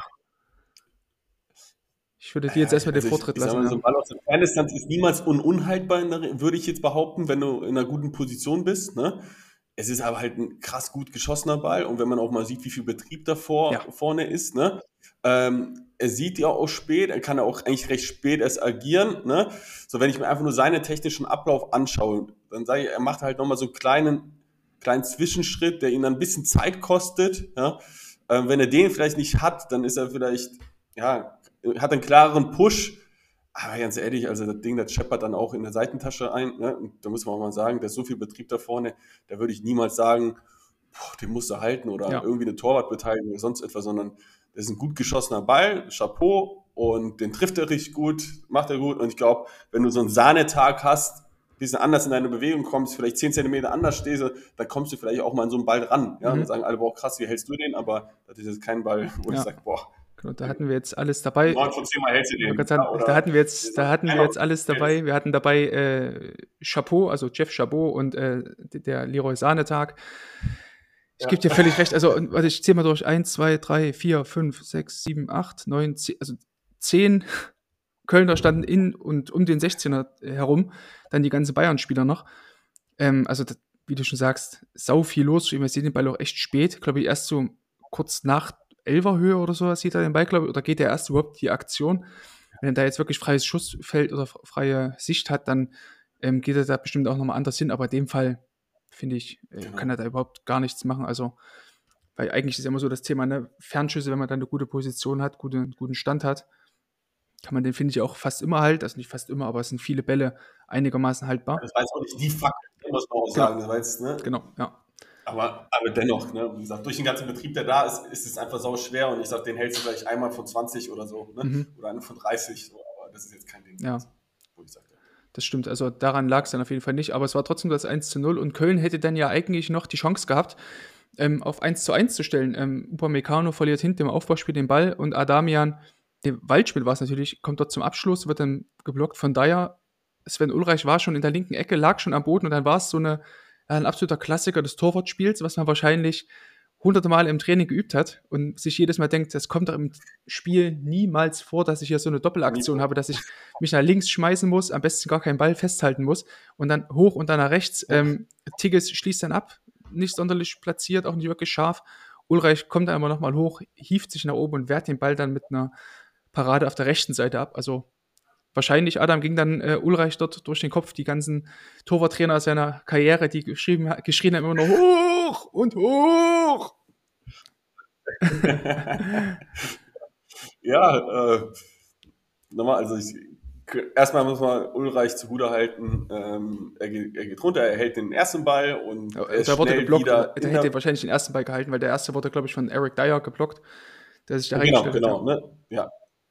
Ich würde dir jetzt erstmal den Also ich, Vortritt ich sag lassen. mal, so ein Ja. Ball aus der Ferndistanz ist niemals un unhaltbar, in der, würde ich jetzt behaupten, wenn du in einer guten Position bist. Ne? Es ist aber halt ein krass gut geschossener Ball und wenn man auch mal sieht, wie viel Betrieb davor Ja. vorne ist, ne? ähm, er sieht ja auch spät, er kann ja auch eigentlich recht spät erst agieren. Ne? So, wenn ich mir einfach nur seinen technischen Ablauf anschaue, dann sage ich, er macht halt nochmal so einen kleinen, kleinen Zwischenschritt, der ihn dann ein bisschen Zeit kostet. Ja? Ähm, wenn er den vielleicht nicht hat, dann ist er vielleicht, ja, hat einen klareren Push. Aber ganz ehrlich, also das Ding, das scheppert dann auch in der Seitentasche ein. Ne? Und da muss man auch mal sagen, da ist so viel Betrieb da vorne, da würde ich niemals sagen, boah, den musst du halten oder Ja. irgendwie eine Torwartbeteiligung oder sonst etwas, sondern das ist ein gut geschossener Ball, Chapeau, und den trifft er richtig gut, macht er gut. Und ich glaube, wenn du so einen Sahnetag hast, ein bisschen anders in deine Bewegung kommst, vielleicht zehn Zentimeter anders stehst, dann kommst du vielleicht auch mal an so einen Ball ran. Ja? Mhm. Und dann sagen alle, boah, krass, wie hältst du den? Aber das ist jetzt kein Ball, wo Ja. ich sage, boah, Genau, da hatten wir jetzt alles dabei. neun von zehn Mal hältst du Ich den. wollte gerade Ja, sagen, oder da hatten wir jetzt, da hatten wir einer jetzt alles dabei. Wir hatten dabei äh, Chapeau, also Jeff Chapeau und äh, der Leroy Sahnetag. Ich Ja. gebe dir völlig recht. Also, warte, ich zähle mal durch. eins, zwei, drei, vier, fünf, sechs, sieben, acht, neun, zehn. Also zehn Kölner standen in und um den sechzehner herum. Dann die ganzen Bayern-Spieler noch. Ähm, also, das, wie du schon sagst, sau viel los. Wir sehen den Ball auch echt spät. Glaube ich, erst so kurz nach elfer Höhe oder so sieht er den Ball, glaube ich. Oder geht er erst überhaupt die Aktion? Wenn er da jetzt wirklich freies Schussfeld oder freie Sicht hat, dann ähm, geht er da bestimmt auch nochmal anders hin. Aber in dem Fall, finde ich, äh, Genau. kann er da überhaupt gar nichts machen. Also, weil eigentlich ist ja immer so das Thema, ne, Fernschüsse, wenn man dann eine gute Position hat, gute, guten Stand hat, kann man den, finde ich, auch fast immer halten. Also nicht fast immer, aber es sind viele Bälle einigermaßen haltbar. Das war jetzt auch nicht die Faktor, muss man auch Genau. sagen. Das war jetzt, ne? Genau, ja. Aber, aber dennoch, ne? Wie gesagt, durch den ganzen Betrieb, der da ist, ist es einfach sau schwer. Und ich sag, den hältst du vielleicht einmal von zwanzig oder so, ne? Mhm. Oder einen von dreißig. So. Aber das ist jetzt kein Ding. Ja. Wo ich sag, ja. Das stimmt, also daran lag es dann auf jeden Fall nicht, aber es war trotzdem das eins zu null und Köln hätte dann ja eigentlich noch die Chance gehabt, ähm, auf eins zu eins zu stellen. Ähm, Upamecano verliert hinten im Aufbauspiel den Ball und Adamian, dem Waldspiel war es natürlich, kommt dort zum Abschluss, wird dann geblockt von Dyer. Sven Ulreich war schon in der linken Ecke, lag schon am Boden und dann war es so eine, ein absoluter Klassiker des Torwartspiels, was man wahrscheinlich hunderte Mal im Training geübt hat und sich jedes Mal denkt, das kommt doch im Spiel niemals vor, dass ich hier so eine Doppelaktion habe, dass ich mich nach links schmeißen muss, am besten gar keinen Ball festhalten muss und dann hoch und dann nach rechts. Ähm, Tigges schließt dann ab, nicht sonderlich platziert, auch nicht wirklich scharf. Ulreich kommt dann aber nochmal hoch, hieft sich nach oben und wehrt den Ball dann mit einer Parade auf der rechten Seite ab. Also wahrscheinlich, Adam, ging dann äh, Ulreich dort durch den Kopf, die ganzen Torwarttrainer seiner Karriere, die geschrieben, geschrien haben immer noch hoch und hoch. Ja, äh, nochmal, also ich, erstmal muss man Ulreich zugutehalten, ähm, er, geht, er geht runter, er hält den ersten Ball und ja, er ist da wurde schnell geblockt, wieder. da hätte er wahrscheinlich den ersten Ball gehalten, weil der erste wurde, glaube ich, von Eric Dyer geblockt, der sich da Genau, reingestellt genau, hat. ne? Ja.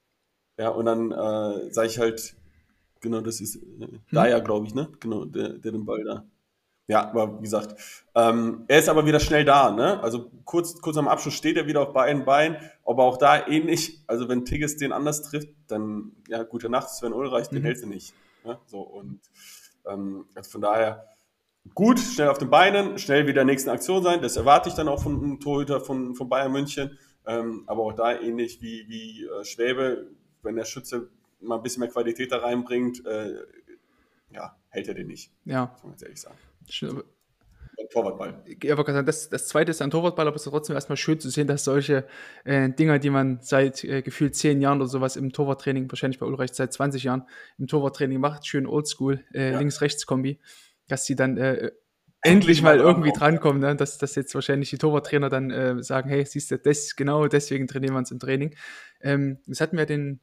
Ja, und dann äh, sage ich halt, genau, das ist äh, Dyer, glaube ich, ne? Genau, der, der den Ball da. Ja, aber wie gesagt, ähm, er ist aber wieder schnell da, ne? Also kurz, kurz am Abschluss steht er wieder auf beiden Beinen, aber auch da ähnlich. Also wenn Tigges den anders trifft, dann, ja, gute Nacht, Sven Ulreich, den Mhm. hältst du nicht. Ne? So, und ähm, also von daher gut, schnell auf den Beinen, schnell wieder nächsten Aktion sein. Das erwarte ich dann auch von einem Torhüter von, von Bayern München. Ähm, aber auch da ähnlich wie, wie äh, Schwäbe, wenn der Schütze mal ein bisschen mehr Qualität da reinbringt, äh, ja, hält er den nicht. Ja. Muss man ganz ehrlich sagen. Sch- Torwartball. Ja, aber gesagt, das, das zweite ist ein Torwartball, aber es ist trotzdem erstmal schön zu sehen, dass solche äh, Dinger, die man seit äh, gefühlt zehn Jahren oder sowas im Torwarttraining, wahrscheinlich bei Ulreich seit zwanzig Jahren im Torwarttraining macht, schön oldschool, äh, Ja. Links-Rechts-Kombi, dass die dann äh, endlich mal irgendwie drankommen, ne? dass, dass jetzt wahrscheinlich die Torwarttrainer dann äh, sagen, hey, siehst du, das, genau deswegen trainieren wir uns im Training. Ähm, das hatten wir den,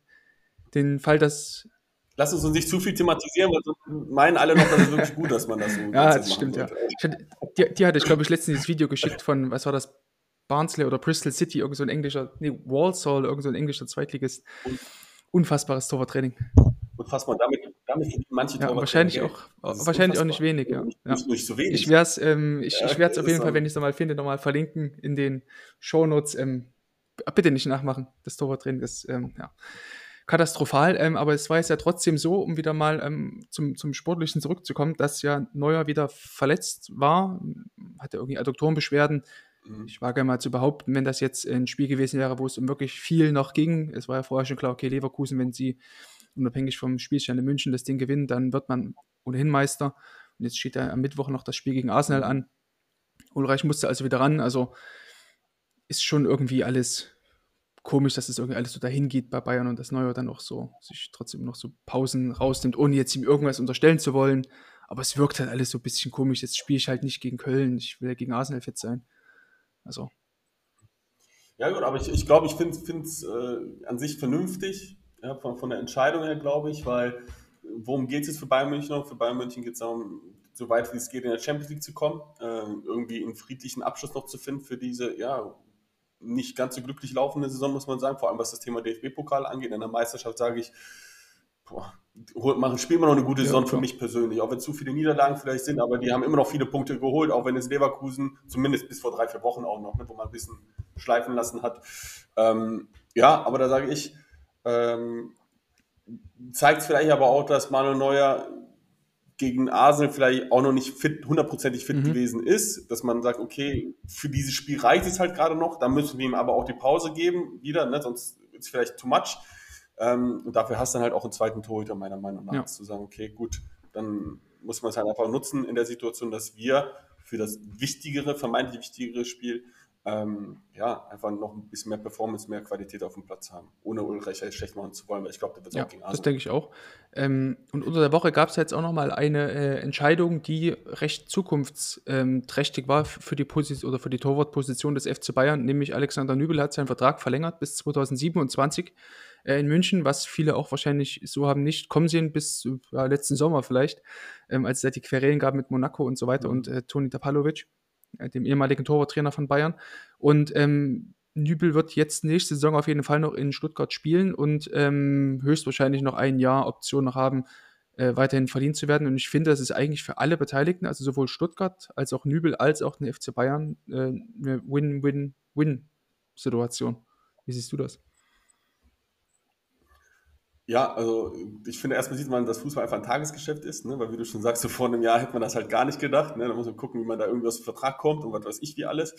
den Fall, dass Lass uns uns nicht zu viel thematisieren, weil sonst meinen alle noch, das ist wirklich gut, dass man das so ja, jetzt das stimmt, machen ja. sollte. Ich hatte, die, die hatte ich, glaube ich, letztens dieses Video geschickt von, was war das, Barnsley oder Bristol City, irgend so ein englischer, nee, Walsall, irgend so ein englischer Zweitligist. Unfassbares Torwarttraining. Unfassbar, damit, damit verdienen manche Ja, Torwarttrainer wahrscheinlich Geld. auch, Das ist wahrscheinlich auch unfassbar. nicht wenig, ja. Nicht, ja. nicht, nicht so wenig. Ich werde es ähm, ich, Ja, ich werd's auf das jeden ist Fall, so. wenn ich es nochmal finde, nochmal verlinken in den Shownotes. Ähm, bitte nicht nachmachen, das Torwarttraining ist ähm, ja, katastrophal, ähm, aber es war jetzt ja trotzdem so, um wieder mal ähm, zum, zum Sportlichen zurückzukommen, dass ja Neuer wieder verletzt war, hatte irgendwie Adduktorenbeschwerden. Mhm. Ich wage mal zu behaupten, wenn das jetzt ein Spiel gewesen wäre, wo es um wirklich viel noch ging, es war ja vorher schon klar, okay, Leverkusen, wenn sie unabhängig vom Spielstand in München das Ding gewinnen, dann wird man ohnehin Meister. Und jetzt steht ja am Mittwoch noch das Spiel gegen Arsenal Mhm. an. Ulreich musste also wieder ran, also ist schon irgendwie alles komisch, dass es irgendwie alles so dahin geht bei Bayern und dass Neuer dann auch so sich trotzdem noch so Pausen rausnimmt, ohne jetzt ihm irgendwas unterstellen zu wollen. Aber es wirkt halt alles so ein bisschen komisch. Jetzt spiele ich halt nicht gegen Köln, ich will ja gegen Arsenal fit sein. Also, Ja gut, aber ich, ich glaube, ich finde es äh, an sich vernünftig, ja, von, von der Entscheidung her, glaube ich, weil äh, worum geht es jetzt für Bayern München noch? Für Bayern München geht es darum, so weit wie es geht in der Champions League zu kommen, äh, irgendwie einen friedlichen Abschluss noch zu finden für diese, ja, nicht ganz so glücklich laufende Saison, muss man sagen, vor allem was das Thema D F B-Pokal angeht. In der Meisterschaft sage ich, boah, holt- machen, spielen wir noch eine gute Ja, Saison für klar. mich persönlich, auch wenn zu viele Niederlagen vielleicht sind, aber die haben immer noch viele Punkte geholt, auch wenn es Leverkusen, zumindest bis vor drei, vier Wochen auch noch, ne, wo man ein bisschen schleifen lassen hat. Ähm, ja, aber da sage ich, ähm, zeigt es vielleicht aber auch, dass Manuel Neuer gegen Arsenal vielleicht auch noch nicht fit, hundertprozentig fit Mhm. gewesen ist, dass man sagt, okay, für dieses Spiel reicht es halt gerade noch, dann müssen wir ihm aber auch die Pause geben, wieder, ne, sonst ist es vielleicht too much. Ähm, und dafür hast du dann halt auch einen zweiten Torhüter, meiner Meinung nach, Ja. zu sagen, okay, gut, dann muss man es halt einfach nutzen in der Situation, dass wir für das wichtigere, vermeintlich wichtigere Spiel ähm, ja, einfach noch ein bisschen mehr Performance, mehr Qualität auf dem Platz haben, ohne Ulreich schlecht machen zu wollen, weil ich glaube, der wird Ja, auch gegen das Arsenal. denke ich auch. Ähm, und unter der Woche gab es jetzt auch nochmal eine äh, Entscheidung, die recht zukunftsträchtig war f- für die Position oder für die Torwartposition des F C Bayern, nämlich Alexander Nübel hat seinen Vertrag verlängert bis zweitausendsiebenundzwanzig äh, in München, was viele auch wahrscheinlich so haben nicht kommen sehen bis äh, ja, letzten Sommer vielleicht, ähm, als es da die Querelen gab mit Monaco und so weiter Mhm. und äh, Toni Tapalovic, äh, dem ehemaligen Torwarttrainer von Bayern. Und ähm, Nübel wird jetzt nächste Saison auf jeden Fall noch in Stuttgart spielen und ähm, höchstwahrscheinlich noch ein Jahr Option noch haben, äh, weiterhin verdient zu werden. Und ich finde, das ist eigentlich für alle Beteiligten, also sowohl Stuttgart als auch Nübel als auch den F C Bayern, äh, eine Win-Win-Win-Situation. Wie siehst du das? Ja, also ich finde, erstmal sieht man, dass Fußball einfach ein Tagesgeschäft ist, ne? Weil wie du schon sagst, so vor einem Jahr hätte man das halt gar nicht gedacht. Ne? Da muss man gucken, wie man da irgendwie aus dem Vertrag kommt und was weiß ich wie alles.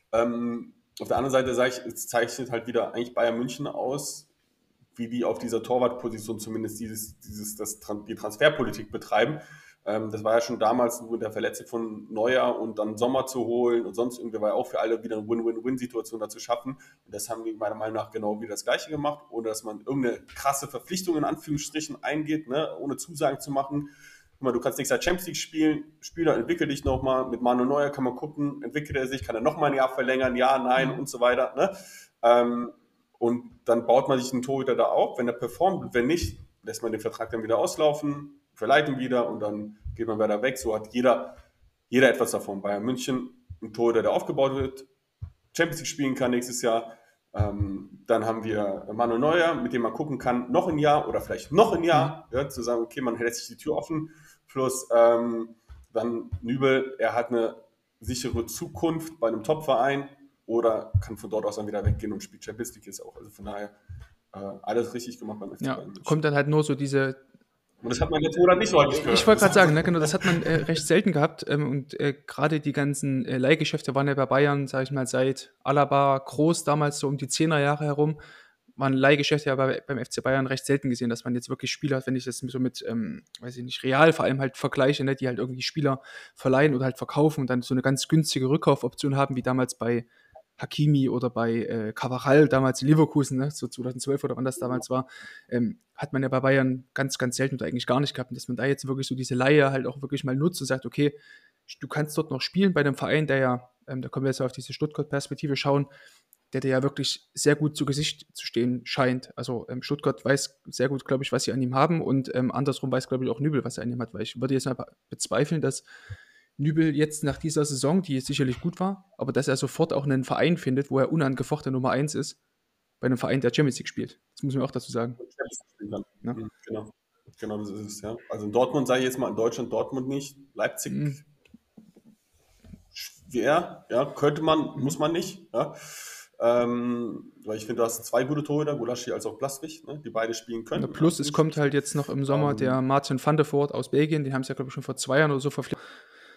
Ähm, auf der anderen Seite sage ich, es zeichnet halt wieder eigentlich Bayern München aus, wie die auf dieser Torwartposition zumindest dieses, dieses, das, die Transferpolitik betreiben. Ähm, das war ja schon damals mit der Verletzung von Neuer und dann Sommer zu holen und sonst irgendwie war ja auch für alle wieder eine Win-Win-Win-Situation da zu schaffen. Und das haben die meiner Meinung nach genau wieder das Gleiche gemacht, ohne dass man irgendeine krasse Verpflichtung in Anführungsstrichen eingeht, ne? Ohne Zusagen zu machen. Guck mal, du kannst nächstes Jahr Champions League spielen, Spieler, entwickel dich nochmal. Mit Manuel Neuer kann man gucken, entwickelt er sich, kann er nochmal ein Jahr verlängern, ja, nein und so weiter. Ne? Ähm, Und dann baut man sich einen Torhüter da auf, wenn er performt. Wenn nicht, lässt man den Vertrag dann wieder auslaufen, verleiht ihn wieder und dann geht man wieder weg. So hat jeder, jeder etwas davon. Bayern München, ein Torhüter, der aufgebaut wird, Champions League spielen kann nächstes Jahr. Ähm, dann haben wir Manuel Neuer, mit dem man gucken kann, noch ein Jahr oder vielleicht noch ein Jahr, ja, zu sagen, okay, man hält sich die Tür offen. Plus ähm, dann Nübel, er hat eine sichere Zukunft bei einem Top-Verein oder kann von dort aus dann wieder weggehen und spielt Champions League jetzt auch. Also von daher äh, alles richtig gemacht beim F C Ja, Bayern München. kommt dann halt nur so diese. Und das hat man jetzt oder nicht häufig gehört. Ich wollte gerade sagen, ne, genau, das hat man äh, recht selten gehabt. Ähm, und äh, gerade die ganzen äh, Leihgeschäfte waren ja bei Bayern, sage ich mal, seit Alaba, Groß damals so um die zehner Jahre herum, waren Leihgeschäfte ja bei, beim F C Bayern recht selten gesehen, dass man jetzt wirklich Spieler hat, wenn ich das so mit, ähm, weiß ich nicht, Real vor allem halt vergleiche, ne, die halt irgendwie Spieler verleihen oder halt verkaufen und dann so eine ganz günstige Rückkaufoption haben, wie damals bei Hakimi oder bei äh, Carvajal, damals in Leverkusen, ne, so zweitausendzwölf oder wann das damals war, ähm, hat man ja bei Bayern ganz, ganz selten oder eigentlich gar nicht gehabt. Und dass man da jetzt wirklich so diese Leihe halt auch wirklich mal nutzt und sagt, okay, du kannst dort noch spielen bei einem Verein, der ja, ähm, da können wir jetzt auf diese Stuttgart-Perspektive schauen, der dir ja wirklich sehr gut zu Gesicht zu stehen scheint. Also ähm, Stuttgart weiß sehr gut, glaube ich, was sie an ihm haben und ähm, andersrum weiß, glaube ich, auch Nübel, was er an ihm hat, weil ich würde jetzt mal bezweifeln, dass Nübel jetzt nach dieser Saison, die sicherlich gut war, aber dass er sofort auch einen Verein findet, wo er unangefochten Nummer eins ist, bei einem Verein, der Champions League spielt. Das muss man auch dazu sagen. Ja? Mhm, genau. Genau, das ist es, ja. Also in Dortmund sage ich jetzt mal, in Deutschland Dortmund nicht, Leipzig mhm. schwer, ja, könnte man, mhm. muss man nicht, ja. Ähm, weil ich finde, du hast zwei gute Torhüter, Gulaschi als auch Plaswig, ne, die beide spielen können. Ja, plus, es kommt halt jetzt noch im Sommer um, der Martin van der Voort aus Belgien, den haben sie ja, glaube ich, schon vor zwei Jahren oder so verpflichtet.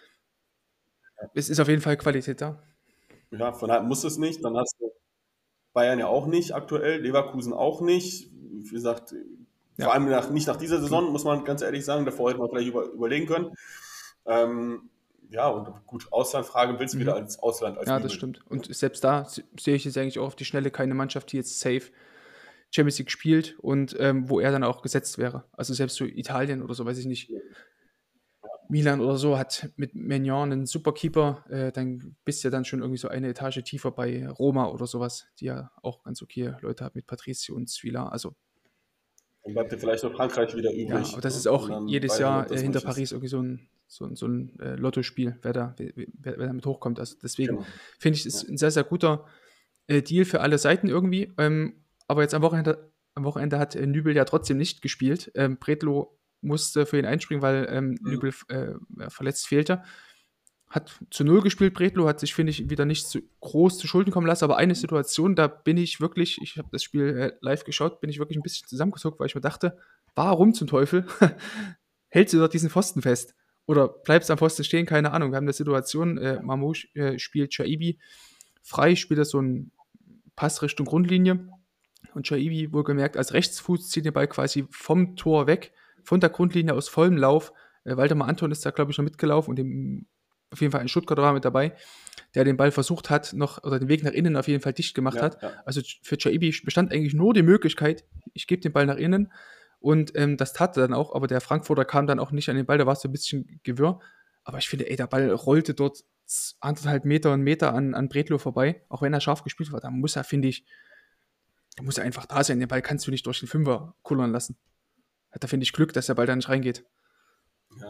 Es ist auf jeden Fall Qualität da. Ja, von daher muss es nicht. Dann hast du Bayern ja auch nicht aktuell, Leverkusen auch nicht. Wie gesagt, ja. vor allem nach, nicht nach dieser Saison, muss man ganz ehrlich sagen. Davor hätte man vielleicht über, überlegen können. Ähm, ja, und gut, Auslandfrage willst du mhm. wieder als Ausland. Als ja, das stimmt. Und selbst da sehe ich jetzt eigentlich auch auf die Schnelle keine Mannschaft, die jetzt safe Champions League spielt und ähm, wo er dann auch gesetzt wäre. Also selbst so Italien oder so, weiß ich nicht. Ja. Milan oder so hat mit Maignan einen super Keeper, äh, dann bist du ja dann schon irgendwie so eine Etage tiefer bei Roma oder sowas, die ja auch ganz okay Leute haben mit Patricio und Zwila, also dann bleibt dir vielleicht noch Frankreich wieder übrig. Ja, aber das ist auch jedes Jahr äh, hinter Paris irgendwie so ein, so, so ein äh, Lottospiel, wer da, wer, wer damit hochkommt. Also deswegen genau. finde ich, es ist ein sehr, sehr guter äh, Deal für alle Seiten irgendwie, ähm, aber jetzt am Wochenende, am Wochenende hat äh, Nübel ja trotzdem nicht gespielt. Ähm, Bredlo musste für ihn einspringen, weil ähm, mhm. Nübel äh, verletzt fehlte. Hat zu Null gespielt, Bredlo, hat sich, finde ich, wieder nicht zu groß zu Schulden kommen lassen, aber eine Situation, da bin ich wirklich, ich habe das Spiel äh, live geschaut, bin ich wirklich ein bisschen zusammengezuckt, weil ich mir dachte, warum zum Teufel hältst du dort diesen Pfosten fest? Oder bleibst am Pfosten stehen? Keine Ahnung. Wir haben eine Situation, äh, Mamouche äh, spielt Chaibi frei, spielt das so einen Pass Richtung Grundlinie und Chaibi, wohlgemerkt, als Rechtsfuß zieht den Ball quasi vom Tor weg, von der Grundlinie aus vollem Lauf. Äh, Waldemar Anton ist da, glaube ich, noch mitgelaufen und dem, auf jeden Fall ein Stuttgarter war mit dabei, der den Ball versucht hat, noch oder den Weg nach innen auf jeden Fall dicht gemacht ja, hat. Ja. Also für Chaibi bestand eigentlich nur die Möglichkeit, ich gebe den Ball nach innen und ähm, das tat er dann auch, aber der Frankfurter kam dann auch nicht an den Ball, da war es so ein bisschen Gewirr. Aber ich finde, ey, der Ball rollte dort anderthalb Meter und Meter an, an Bredlo vorbei, auch wenn er scharf gespielt war. Da muss er, finde ich, da muss er einfach da sein. Den Ball kannst du nicht durch den Fünfer kullern lassen. Da finde ich Glück, dass der Ball da nicht reingeht. Ja,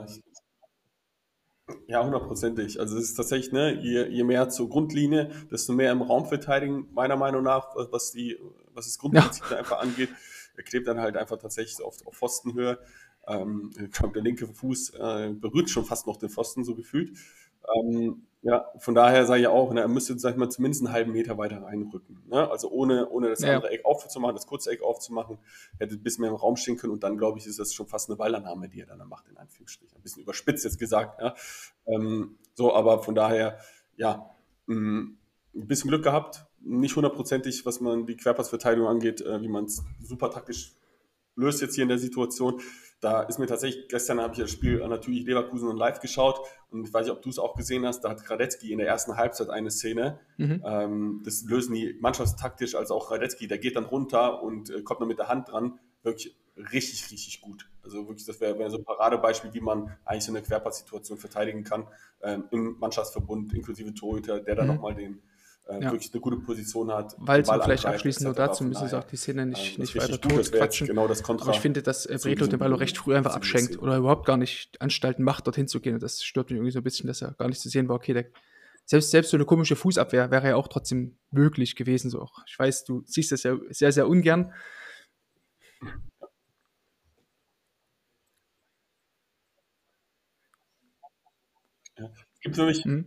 ja, hundertprozentig. Also es ist tatsächlich, ne, je, je mehr zur Grundlinie, desto mehr im Raum verteidigen, meiner Meinung nach, was die, was das Grundprinzip ja. einfach angeht. Er klebt dann halt einfach tatsächlich auf, auf Pfostenhöhe. Ähm, der linke Fuß äh, berührt schon fast noch den Pfosten, so gefühlt. Ähm, ja, von daher sage ich auch, ne, er müsste, sag ich mal, zumindest einen halben Meter weiter reinrücken. Ne? Also ohne, ohne das Ja. andere Eck aufzumachen, das kurze Eck aufzumachen, hätte ein bisschen mehr im Raum stehen können und dann, glaube ich, ist das schon fast eine Ballannahme, die er dann macht, in Anführungsstrichen. Ein bisschen überspitzt jetzt gesagt. Ja? Ähm, so, aber von daher, ja, mh, ein bisschen Glück gehabt, nicht hundertprozentig, was man die Querpassverteidigung angeht, äh, wie man es super taktisch löst jetzt hier in der Situation. Da ist mir tatsächlich, gestern habe ich das Spiel natürlich Leverkusen und live geschaut und ich weiß nicht, ob du es auch gesehen hast, da hat Radetzky in der ersten Halbzeit eine Szene, Mhm. ähm, das lösen die mannschaftstaktisch, als auch Radetzky, der geht dann runter und äh, kommt noch mit der Hand dran, wirklich richtig, richtig gut. Also wirklich, das wäre wär so ein Paradebeispiel, wie man eigentlich so eine Querpass-Situation verteidigen kann, ähm, im Mannschaftsverbund, inklusive Torhüter, der dann Mhm. nochmal den äh, Ja. wirklich eine gute Position hat. Weil den Ball vielleicht angreift, abschließend nur et cetera. dazu Von müssen sie daher, auch die Szene ähm, nicht, das ist nicht richtig weiter gut. Das wäre jetzt totquatschen. genau das Kontra. Aber ich finde, dass äh, zu Bredlo diesem- den Ball auch recht früh einfach zu dieser abschenkt Szene. oder überhaupt gar nicht Anstalten macht, dorthin zu gehen. Und das stört mich irgendwie so ein bisschen, dass er gar nicht zu sehen war, okay, der, selbst, selbst so eine komische Fußabwehr wäre ja auch trotzdem möglich gewesen. So auch. Ich weiß, du siehst das ja sehr, sehr ungern. Es gibt für mich, Mhm.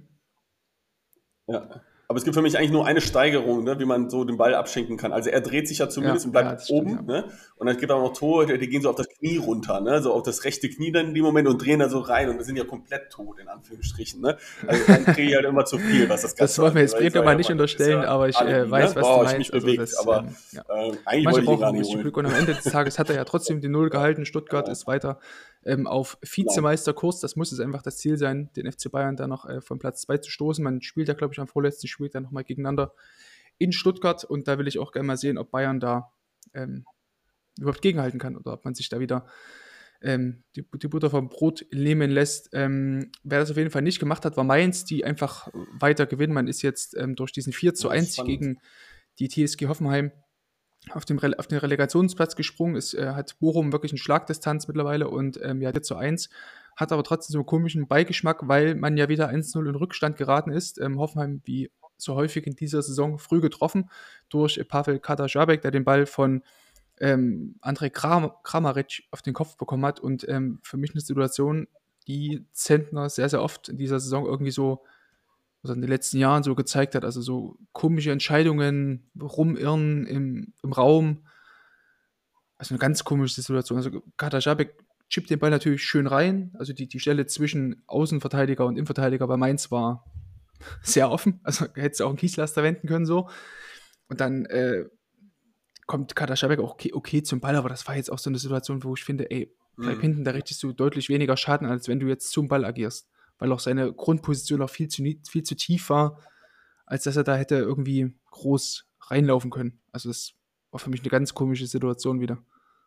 ja. Aber es gibt für mich eigentlich nur eine Steigerung, ne, wie man so den Ball abschenken kann. Also er dreht sich ja zumindest Ja, und bleibt ja, das stimmt, oben. ja. Ne? Und dann gibt es auch noch Tore, die gehen so auf das Knie runter, ne? So auf das rechte Knie dann in dem Moment und drehen da so rein und wir sind ja komplett tot, in Anführungsstrichen. Ne? Also dann kriege ich halt immer zu viel, was das Ganze Das wollen wir jetzt angeht, weil Bredlo ich mal sag, nicht ja, unterstellen, ist ja aber ich Alibi, äh, weiß, ne? was Oh, du ich meinst. mich Also bewegt, das, aber ähm, ja. äh, eigentlich Manche wollte ich ihn brauchen gar nicht richtig holen. Glück und am Ende des Tages hat er ja trotzdem die Null gehalten. Stuttgart Ja. ist weiter ähm, auf Vizemeisterkurs. Das muss es einfach das Ziel sein, den F C Bayern da noch äh, von Platz zwei zu stoßen. Man spielt ja, glaube ich, am vorletzten Spieltag nochmal gegeneinander in Stuttgart und da will ich auch gerne mal sehen, ob Bayern da ähm, überhaupt gegenhalten kann oder ob man sich da wieder ähm, die, die Butter vom Brot nehmen lässt. Ähm, wer das auf jeden Fall nicht gemacht hat, war Mainz, die einfach weiter gewinnen. Man ist jetzt ähm, durch diesen vier zu Ja, das ist eins spannend. gegen die T S G Hoffenheim auf, dem Rele- auf den Relegationsplatz gesprungen. Es äh, hat Bochum wirklich eine Schlagdistanz mittlerweile und ähm, ja, vier zu eins. Hat aber trotzdem so einen komischen Beigeschmack, weil man ja wieder eins zu null in Rückstand geraten ist. Ähm, Hoffenheim, wie so häufig in dieser Saison, früh getroffen durch äh, Pavel Kadajabek, der den Ball von ähm, Andrej Kram Kramaric auf den Kopf bekommen hat. Und ähm, für mich eine Situation, die Zentner sehr, sehr oft in dieser Saison irgendwie so, also in den letzten Jahren so gezeigt hat. Also so komische Entscheidungen, rumirren im, im Raum. Also eine ganz komische Situation. Also Kadajabek chippt den Ball natürlich schön rein. Also die, die Stelle zwischen Außenverteidiger und Innenverteidiger bei Mainz war sehr offen. Also hätte es auch einen Kieslaster wenden können so. Und dann äh, kommt Kadajabek auch okay, okay zum Ball, aber das war jetzt auch so eine Situation, wo ich finde, ey, bleib Mhm. hinten, da richtest du deutlich weniger Schaden, als wenn du jetzt zum Ball agierst. Weil auch seine Grundposition auch viel zu, nie- viel zu tief war, als dass er da hätte irgendwie groß reinlaufen können. Also das war für mich eine ganz komische Situation wieder.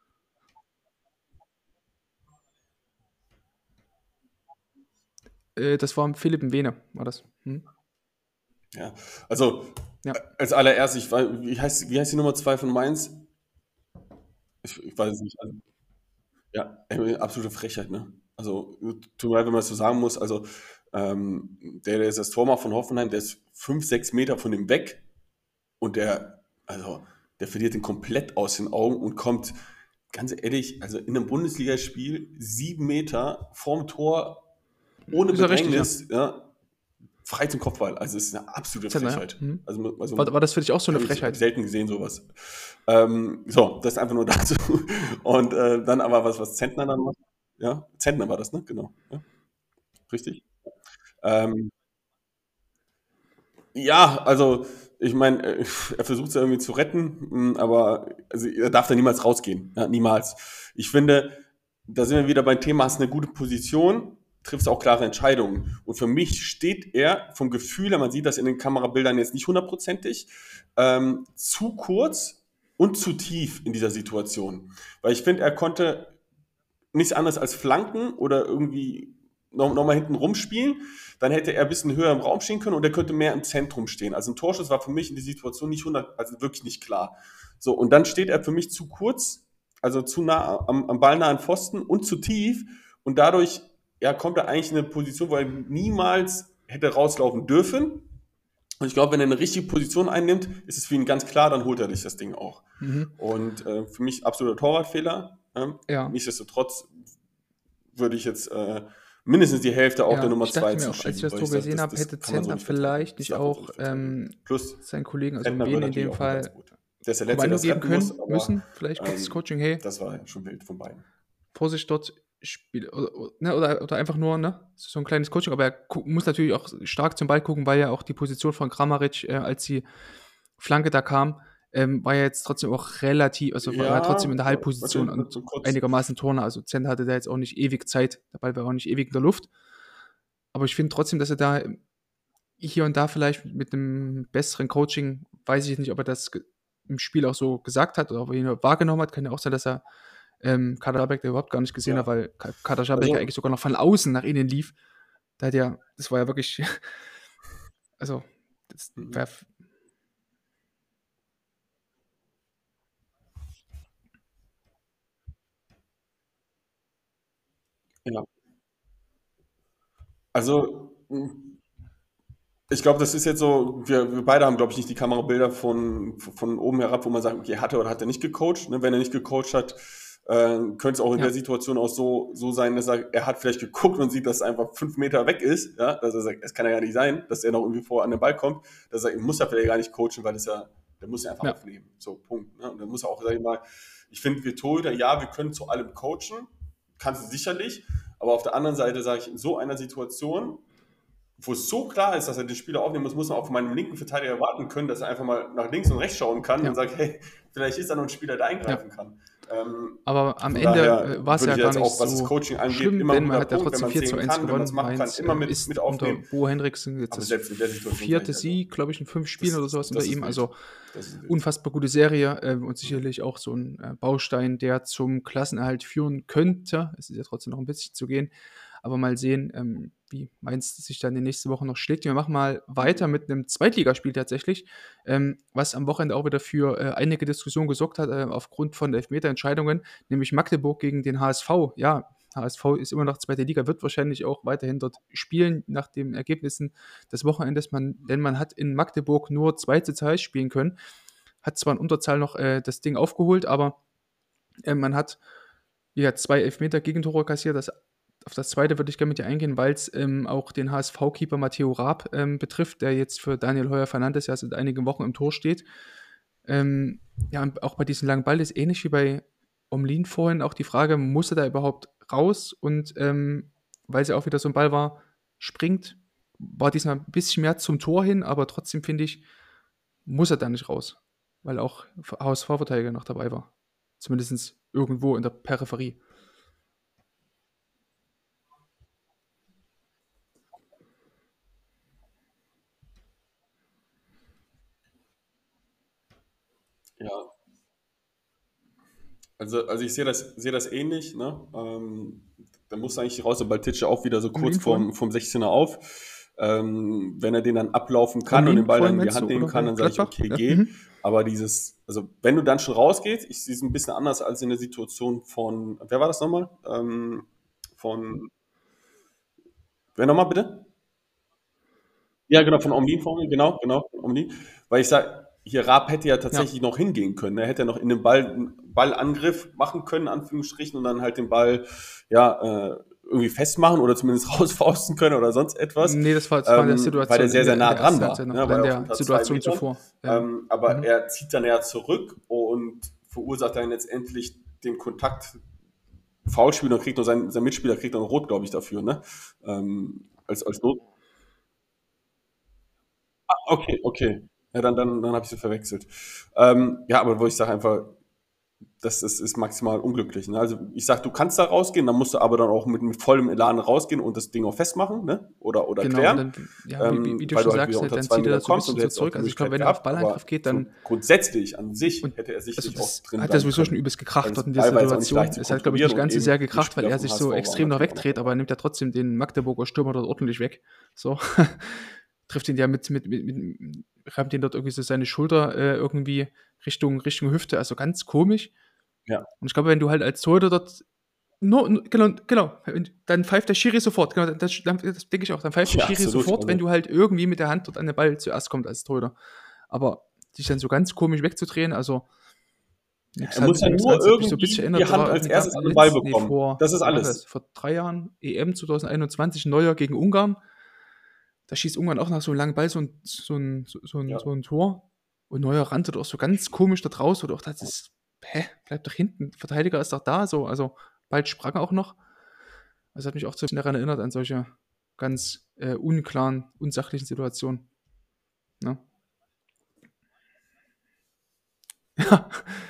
Äh, das war Philipp Mwene, war das. Hm? Ja, also Ja. äh, als allererstes, ich weiß, wie heißt, wie heißt die Nummer zwei von Mainz? Ich, ich weiß es nicht. Also, ja, ey, absolute Frechheit, ne? Also, tut mir leid, wenn man das so sagen muss. Also, ähm, der, der ist das Tor macht von Hoffenheim, der ist fünf, sechs Meter von dem weg und der, also, der verliert den komplett aus den Augen und kommt, ganz ehrlich, also in einem Bundesligaspiel sieben Meter vorm Tor ohne Ist ja richtig, Bedrängnis, ja, frei zum Kopfball. Also, es ist eine absolute Zentner, ja. Frechheit. Mhm. Also, also War, war das für dich auch so eine habe ich Frechheit? selten gesehen, sowas. Ähm, so, das einfach nur dazu. Und äh, dann aber was, was Zentner dann macht. Ja, Zentner war das, ne? Genau. Ja, richtig. Ähm, ja, also ich meine, äh, er versucht es ja irgendwie zu retten, mh, aber also, er darf da niemals rausgehen. Ja, niemals. Ich finde, da sind wir wieder beim Thema, hast eine gute Position, triffst auch klare Entscheidungen. Und für mich steht er vom Gefühl her, man sieht das in den Kamerabildern jetzt nicht hundertprozentig, ähm, zu kurz und zu tief in dieser Situation. Weil ich finde, er konnte nichts anderes als flanken oder irgendwie noch, noch mal hinten rumspielen, dann hätte er ein bisschen höher im Raum stehen können und er könnte mehr im Zentrum stehen. Also ein Torschuss war für mich in der Situation nicht hundert, also wirklich nicht klar. So, und dann steht er für mich zu kurz, also zu nah am, am ballnahen Pfosten und zu tief und dadurch ja, kommt er eigentlich in eine Position, wo er niemals hätte rauslaufen dürfen. Und ich glaube, wenn er eine richtige Position einnimmt, ist es für ihn ganz klar, dann holt er sich das Ding auch. Mhm. Und äh, für mich absoluter Torwartfehler. Ähm, Ja. Nichtsdestotrotz würde ich jetzt äh, mindestens die Hälfte auch Ja, der Nummer ich dachte zwei mir auch, zuschieben. als ich das weil Tor ich sag, gesehen das- habe, das hätte kann man so Zentner nicht verteidigen. vielleicht Das nicht darf man so auch nicht verteidigen. ähm, Plus, seinen Kollegen, also Fettner war Bene in natürlich dem auch ein ganz Fall, guter. Der ist der Letzte, der Kommando das geben retten können, muss, aber müssen, vielleicht kurzes ähm, Coaching, hey, das war schon wild von beiden. Vorsicht dort, Spiel, oder, oder, ne, oder, oder einfach nur, ne, so ein kleines Coaching, aber er gu- muss natürlich auch stark zum Ball gucken, weil ja auch die Position von Kramaric, äh, als die Flanke da kam, ähm, war ja jetzt trotzdem auch relativ, also war er trotzdem in der Halbposition warte, und warte, kurz. einigermaßen Turner, also Zentner hatte da jetzt auch nicht ewig Zeit, der Ball war auch nicht ewig in der Luft, aber ich finde trotzdem, dass er da hier und da vielleicht mit einem besseren Coaching, weiß ich nicht, ob er das ge- im Spiel auch so gesagt hat oder ob er ihn wahrgenommen hat, kann ja auch sein, dass er ähm, Kader Schabek da überhaupt gar nicht gesehen Ja. hat, weil Ka- Kader Schabek Also- ja eigentlich sogar noch von außen nach innen lief. Da hat ja, das war ja wirklich, also, das Mhm. wär, Ja. Also, mh, ich glaube, das ist jetzt so, wir, wir beide haben, glaube ich, nicht die Kamerabilder von, von oben herab, wo man sagt, okay, hat er oder hat er nicht gecoacht. Ne? Wenn er nicht gecoacht hat, äh, könnte es auch in Ja. der Situation auch so, so sein, dass er, er hat vielleicht geguckt und sieht, dass er einfach fünf Meter weg ist. Ja? Dass er sagt, es kann ja gar nicht sein, dass er noch irgendwie vor an den Ball kommt. Dass er sagt, ich muss ja vielleicht gar nicht coachen, weil das ja, der muss ja einfach Ja. aufnehmen. So, Punkt. Ne? Und dann muss er auch, sag ich mal, ich finde, wir Torhüter, ja, wir können zu allem coachen, kannst du sicherlich, aber auf der anderen Seite sage ich, in so einer Situation, wo es so klar ist, dass er den Spieler aufnehmen muss, muss man auch von meinem linken Verteidiger erwarten können, dass er einfach mal nach links und rechts schauen kann Ja. und sagt, hey, vielleicht ist da noch ein Spieler, der eingreifen kann. Ähm, aber am von Ende daher äh, war es würde ja ich gar jetzt nicht auch, was das so Coaching angeht, schlimm, immer denn ein man guter hat ja Punkt, trotzdem wenn man vier zu sehen eins kann, wenn man gewonnen. es machen kann, Mainz immer äh, mit, ist mit unter aufnehmen. Bo Henriksen jetzt Aber das selbst in der Situation vierte sag ich, Sieg, glaube ich, in fünf Spielen das- oder sowas das unter ist ihm. wild. Also Das ist wild. unfassbar gute Serie äh, und sicherlich auch so ein äh, Baustein, der zum Klassenerhalt führen könnte. Es ist ja trotzdem noch ein bisschen zu gehen, aber mal sehen, ähm, wie Mainz sich dann die nächste Woche noch schlägt. Wir machen mal weiter mit einem Zweitligaspiel tatsächlich, ähm, was am Wochenende auch wieder für äh, einige Diskussionen gesorgt hat, äh, aufgrund von Elfmeterentscheidungen, nämlich Magdeburg gegen den H S V. Ja, H S V ist immer noch zweite Liga, wird wahrscheinlich auch weiterhin dort spielen, nach den Ergebnissen des Wochenendes, man, denn man hat in Magdeburg nur zwei zu zwei spielen können, hat zwar in Unterzahl noch äh, das Ding aufgeholt, aber äh, man hat ja zwei Elfmeter-Gegentore kassiert. Das, auf das zweite würde ich gerne mit dir eingehen, weil es ähm, auch den H S V-Keeper Matteo Raab ähm, betrifft, der jetzt für Daniel Heuer-Fernandes ja seit einigen Wochen im Tor steht. Ähm, ja, und auch bei diesem langen Ball ist ähnlich wie bei Omlin vorhin auch die Frage, muss er da überhaupt raus? Und ähm, weil es ja auch wieder so ein Ball war, springt, war diesmal ein bisschen mehr zum Tor hin, aber trotzdem finde ich, muss er da nicht raus, weil auch H S V-Verteidiger noch dabei war. Zumindest irgendwo in der Peripherie. Ja. Also, also ich sehe das, sehe das ähnlich. Ne? Ähm, da muss eigentlich raus, sobald Titsche auch wieder so kurz ihn vorm, vom sechzehner auf. Ähm, wenn er den dann ablaufen kann Um und ihn den Ball dann vorhin in die meinst Hand du, nehmen oder kann, bei dann sage ich, Gladbach? okay, Ja, geh. mhm. Aber dieses, also wenn du dann schon rausgehst, ich sehe es ein bisschen anders als in der Situation von, wer war das nochmal? Ähm, von, wer nochmal bitte? Ja, genau, von Omlin vorne, genau, genau, von Omlin. Weil ich sage, hier Raab hätte ja tatsächlich noch hingehen können. Er hätte ja noch in den Ball, einen Ballangriff machen können, in Anführungsstrichen, und dann halt den Ball, ja, äh, irgendwie festmachen oder zumindest rausfausten können oder sonst etwas. Nee, das war, das war in der Ähm, Situation. weil der sehr, in sehr der- nah in der dran ersten war. Halbzeit noch, Ne, oder weil in er der unter zwei Situation Metern. zuvor. Ja. Ähm, aber Mhm. er zieht dann ja zurück und verursacht dann letztendlich den Kontakt. Foulspiel und kriegt noch sein, sein Mitspieler kriegt noch Rot, glaube ich, dafür, ne? Ähm, als, als Not. Ah, okay, okay. Ja, dann, dann, dann habe ich sie verwechselt. Ähm, ja, aber wo ich sage einfach, das ist, ist maximal unglücklich. Ne? Also ich sage, du kannst da rausgehen, dann musst du aber dann auch mit, mit vollem Elan rausgehen und das Ding auch festmachen, ne? Oder, oder Genau, klären. und dann, ja, wie, wie, wie du weil schon du halt sagst, wieder unter dann zwei zieht er Meter das so ein kommst und bisschen du so hättest auch zurück. die Also ich glaube, Möglichkeit wenn er auf gehabt, Ballangriff aber geht, dann so grundsätzlich an sich und hätte er also sicherlich das auch drin hat er bleiben sowieso schon können. übelst gekracht Weil dort in das dieser Ball war jetzt auch nicht Situation. leicht zu Es hat, glaube ich, nicht kontrollieren ganz so und sehr eben die gekracht, weil Spieler er vom sich H S so V waren extrem noch natürlich auch noch wegdreht, aber er dabei. nimmt ja trotzdem den Magdeburger Stürmer dort ordentlich weg. So. Trifft ihn ja mit, mit, mit, mit rammt ihn dort irgendwie so seine Schulter äh, irgendwie Richtung, Richtung Hüfte, also ganz komisch. Ja. Und ich glaube, wenn du halt als Torhüter dort No, no, genau, genau. Dann pfeift der Schiri sofort. Genau, das, das, das denke ich auch. Dann pfeift der Ja, Schiri absolut. sofort, Also, wenn du halt irgendwie mit der Hand dort an den Ball zuerst kommst als Torhüter. Aber sich dann so ganz komisch wegzudrehen, also Nix Er muss ja nix nur hat mich so ein irgendwie bisschen die erinnert, da Hand war als irgendwie erstes da an den Ball letzt, nee, bekommen. vor, Das ist wann war alles. das? Vor drei Jahren, E M zwanzig einundzwanzig, Neuer gegen Ungarn. Da schießt Ungarn auch nach so einem langen Ball so ein, so ein, so so ein, Ja. so ein Tor. Und Neuer rannte doch so ganz komisch da draus. Oder auch das ist, hä, bleib doch hinten. Verteidiger ist doch da. So, also bald sprang er auch noch. Das hat mich auch so ein bisschen daran erinnert, an solche ganz äh, unklaren, unsachlichen Situationen. Ne? Ja.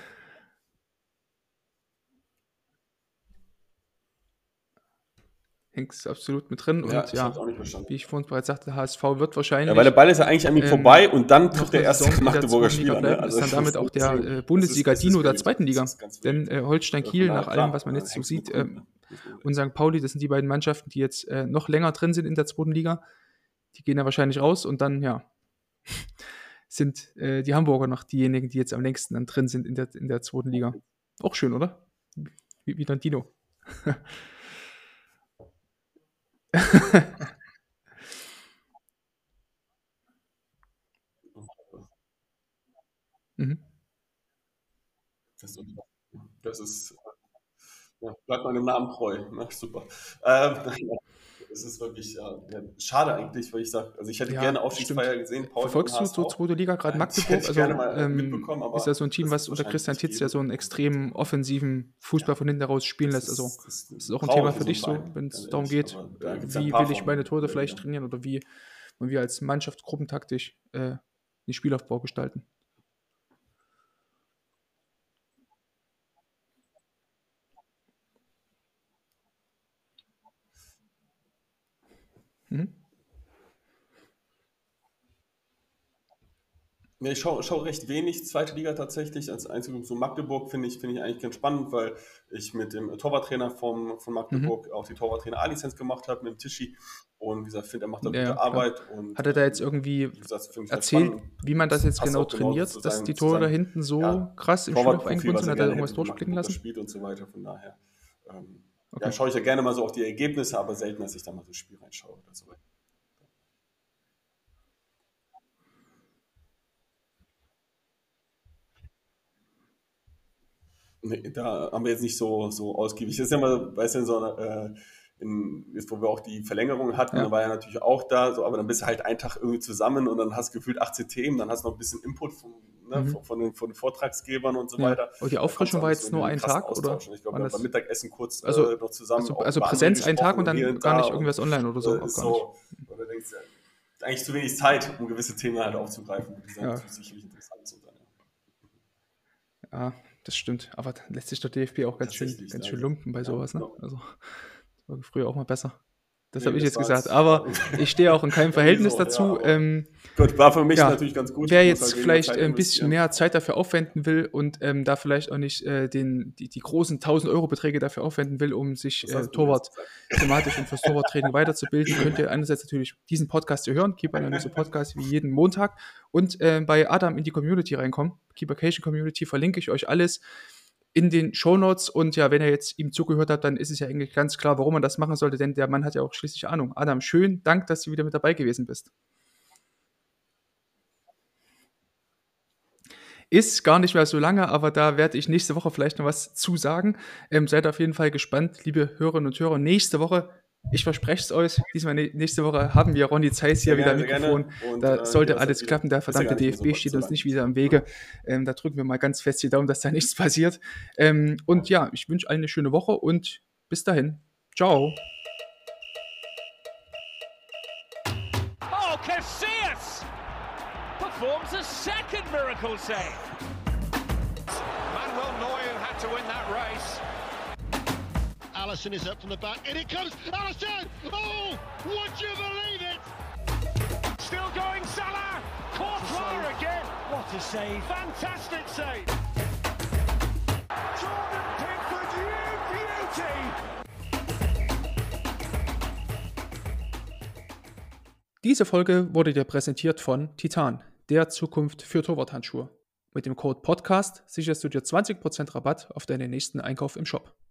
Hängt absolut mit drin. Ja, Und ich hab's ja, auch nicht verstanden. wie ich vorhin bereits sagte, der H S V wird wahrscheinlich. Ja, weil der Ball ist ja eigentlich an ihm ähm, vorbei und dann noch trifft der eine erste Saison in der Magdeburger zweiten Liga Spieler. Ne? bleiben, Also ist dann damit auch der deswegen, äh, das ist, Bundesliga-Dino das der ist zweiten Liga. ganz, ganz Denn äh, Holstein Von Kiel, daher, nach allem, klar, was man äh, jetzt so hängt's sieht, mit äh, Grund, ne? und Sankt Pauli, das sind die beiden Mannschaften, die jetzt äh, noch länger drin sind in der zweiten Liga. Die gehen ja wahrscheinlich raus und dann, ja, sind äh, die Hamburger noch diejenigen, die jetzt am längsten dann drin sind in der, in der zweiten Liga. Auch schön, oder? Wie, wie dann Dino. Mhm. Das ist, das ist ja, bleibt meinem Namen treu. Na, super. Ähm, Es ist wirklich ja, ja, schade eigentlich, weil ich sage, also ich hätte Ja, gerne stimmt. Aufstiegsfeier gesehen. Pauli Verfolgst und du H S so V. zweite Liga, gerade Äh, das Magdeburg? hätte ich Also gerne mal äh, ähm, mitbekommen, aber ist ja so ein Team, das was ist unter wahrscheinlich Christian nicht Titz ja so einen geben. extrem offensiven Fußball Ja, von hinten raus spielen das lässt. Also ist, das ist ist das auch ein traurig Thema für für so einen dich so, Verein, wenn ganz es darum ehrlich. geht, Aber da äh, gibt es ja ein wie paar will ich meine von Tore in der vielleicht Liga. trainieren oder wie wollen wir als Mannschaft gruppentaktisch äh, den Spielaufbau gestalten? Mhm. Ja, ich schaue schau recht wenig zweite Liga tatsächlich. Als einziges so Magdeburg finde ich, finde ich eigentlich ganz spannend, weil ich mit dem Torwarttrainer vom, von Mhm. Magdeburg auch die Torwarttrainer A-Lizenz gemacht habe, mit dem Tischi. Und wie gesagt, finde, er macht da Ja, ja, gute klar. Arbeit. Und Hat er da jetzt ähm, irgendwie wie gesagt, finde ich halt erzählt, spannend. wie man das Und jetzt passt genau auch genauso trainiert, zu dass seinem, die zu Tore da seinem hinten so ja, krass im Spielaufbau Torwartprofil, eingebunden was sind? er Hat er gerne irgendwas hätte, wie durchblicken Magdeburg das lassen? spielt und so weiter. Von daher ähm, ja, Okay. schaue ich ja gerne mal so auf die Ergebnisse, aber selten, dass ich da mal so ein Spiel reinschaue oder so. Nee, da haben wir jetzt nicht so, so ausgiebig. Das ist ja mal, weißt du, in so einer, äh, in, jetzt, wo wir auch die Verlängerung hatten, Ja. da war ja natürlich auch da, so, aber dann bist du halt einen Tag irgendwie zusammen und dann hast du gefühlt achtzehn Themen, dann hast du noch ein bisschen Input vom, ne, Mhm. von, von, den, von den Vortragsgebern und so Ja. weiter. Und die Da kommst Auffrischung du auch war nicht jetzt so in nur den ein krassen Tag oder Austausch. Und ich glaube, waren wir haben das? beim Mittagessen kurz Also, äh, noch zusammen also, auch also über andere Präsenz ein Tag gesprochen und hier dann und gar da nicht und irgendwas online oder so? äh, Auch ist gar nicht. so, und da denkst du, ja, eigentlich zu wenig Zeit, um gewisse Themen halt aufzugreifen. Die sind Ja. natürlich sicherlich interessant zu sein. Ja. Ja, das stimmt. Aber dann lässt sich der D F B auch ganz schön, Tatsächlich, ganz ja, schön also, lumpen bei ja, sowas, ne? genau. Also, das war früher auch mal besser. Das Nee, habe ich das jetzt war gesagt. jetzt Aber war ich stehe auch in keinem irgendwie Verhältnis so, ja, dazu. aber Ähm, gut, war für mich ja, natürlich ganz gut. wer Ich muss jetzt halt weniger vielleicht Zeit äh, ein bisschen investieren. mehr Zeit dafür aufwenden will und ähm, da vielleicht auch nicht äh, den, die, die großen tausend-Euro-Beträge dafür aufwenden will, um sich Das äh, hast du mir jetzt Torwart gesagt. thematisch und fürs Torwarttraining weiterzubilden, könnt ihr einerseits natürlich diesen Podcast hier hören, Keeper Analyse Podcast, wie jeden Montag, und äh, bei Adam in die Community reinkommen. Keepercation Community verlinke ich euch alles in den Shownotes. Und ja, wenn ihr jetzt ihm zugehört habt, dann ist es ja eigentlich ganz klar, warum man das machen sollte, denn der Mann hat ja auch schließlich Ahnung. Adam, schön, Dank, dass du wieder mit dabei gewesen bist. Ist gar nicht mehr so lange, aber da werde ich nächste Woche vielleicht noch was zu sagen. Ähm, seid auf jeden Fall gespannt, liebe Hörerinnen und Hörer. Nächste Woche, ich verspreche es euch, diesmal ne- nächste Woche haben wir Ronny Zeiss hier Sehr wieder am gerne, sehr Mikrofon. gerne. Und Da äh, sollte jederzeit alles wieder. klappen. Der Ist ja verdammte gar nicht mehr D F B so, steht so uns lange. nicht wieder im Wege. Ähm, da drücken wir mal ganz fest die Daumen, dass da nichts passiert. Ähm, und ja, ich wünsche allen eine schöne Woche und bis dahin. Ciao. Oh, Casillas performs a second miracle save. Manuel Neuer had to win that race. Allison is up from the back. In it comes. Allison! Oh! Would you believe it? Still going, Salah. Courtois again. What a save. Fantastic save. Jordan Pickford, you beauty. Diese Folge wurde dir präsentiert von Titan, der Zukunft für Torwarthandschuhe. Mit dem Code Podcast sicherst du dir zwanzig Prozent Rabatt auf deinen nächsten Einkauf im Shop.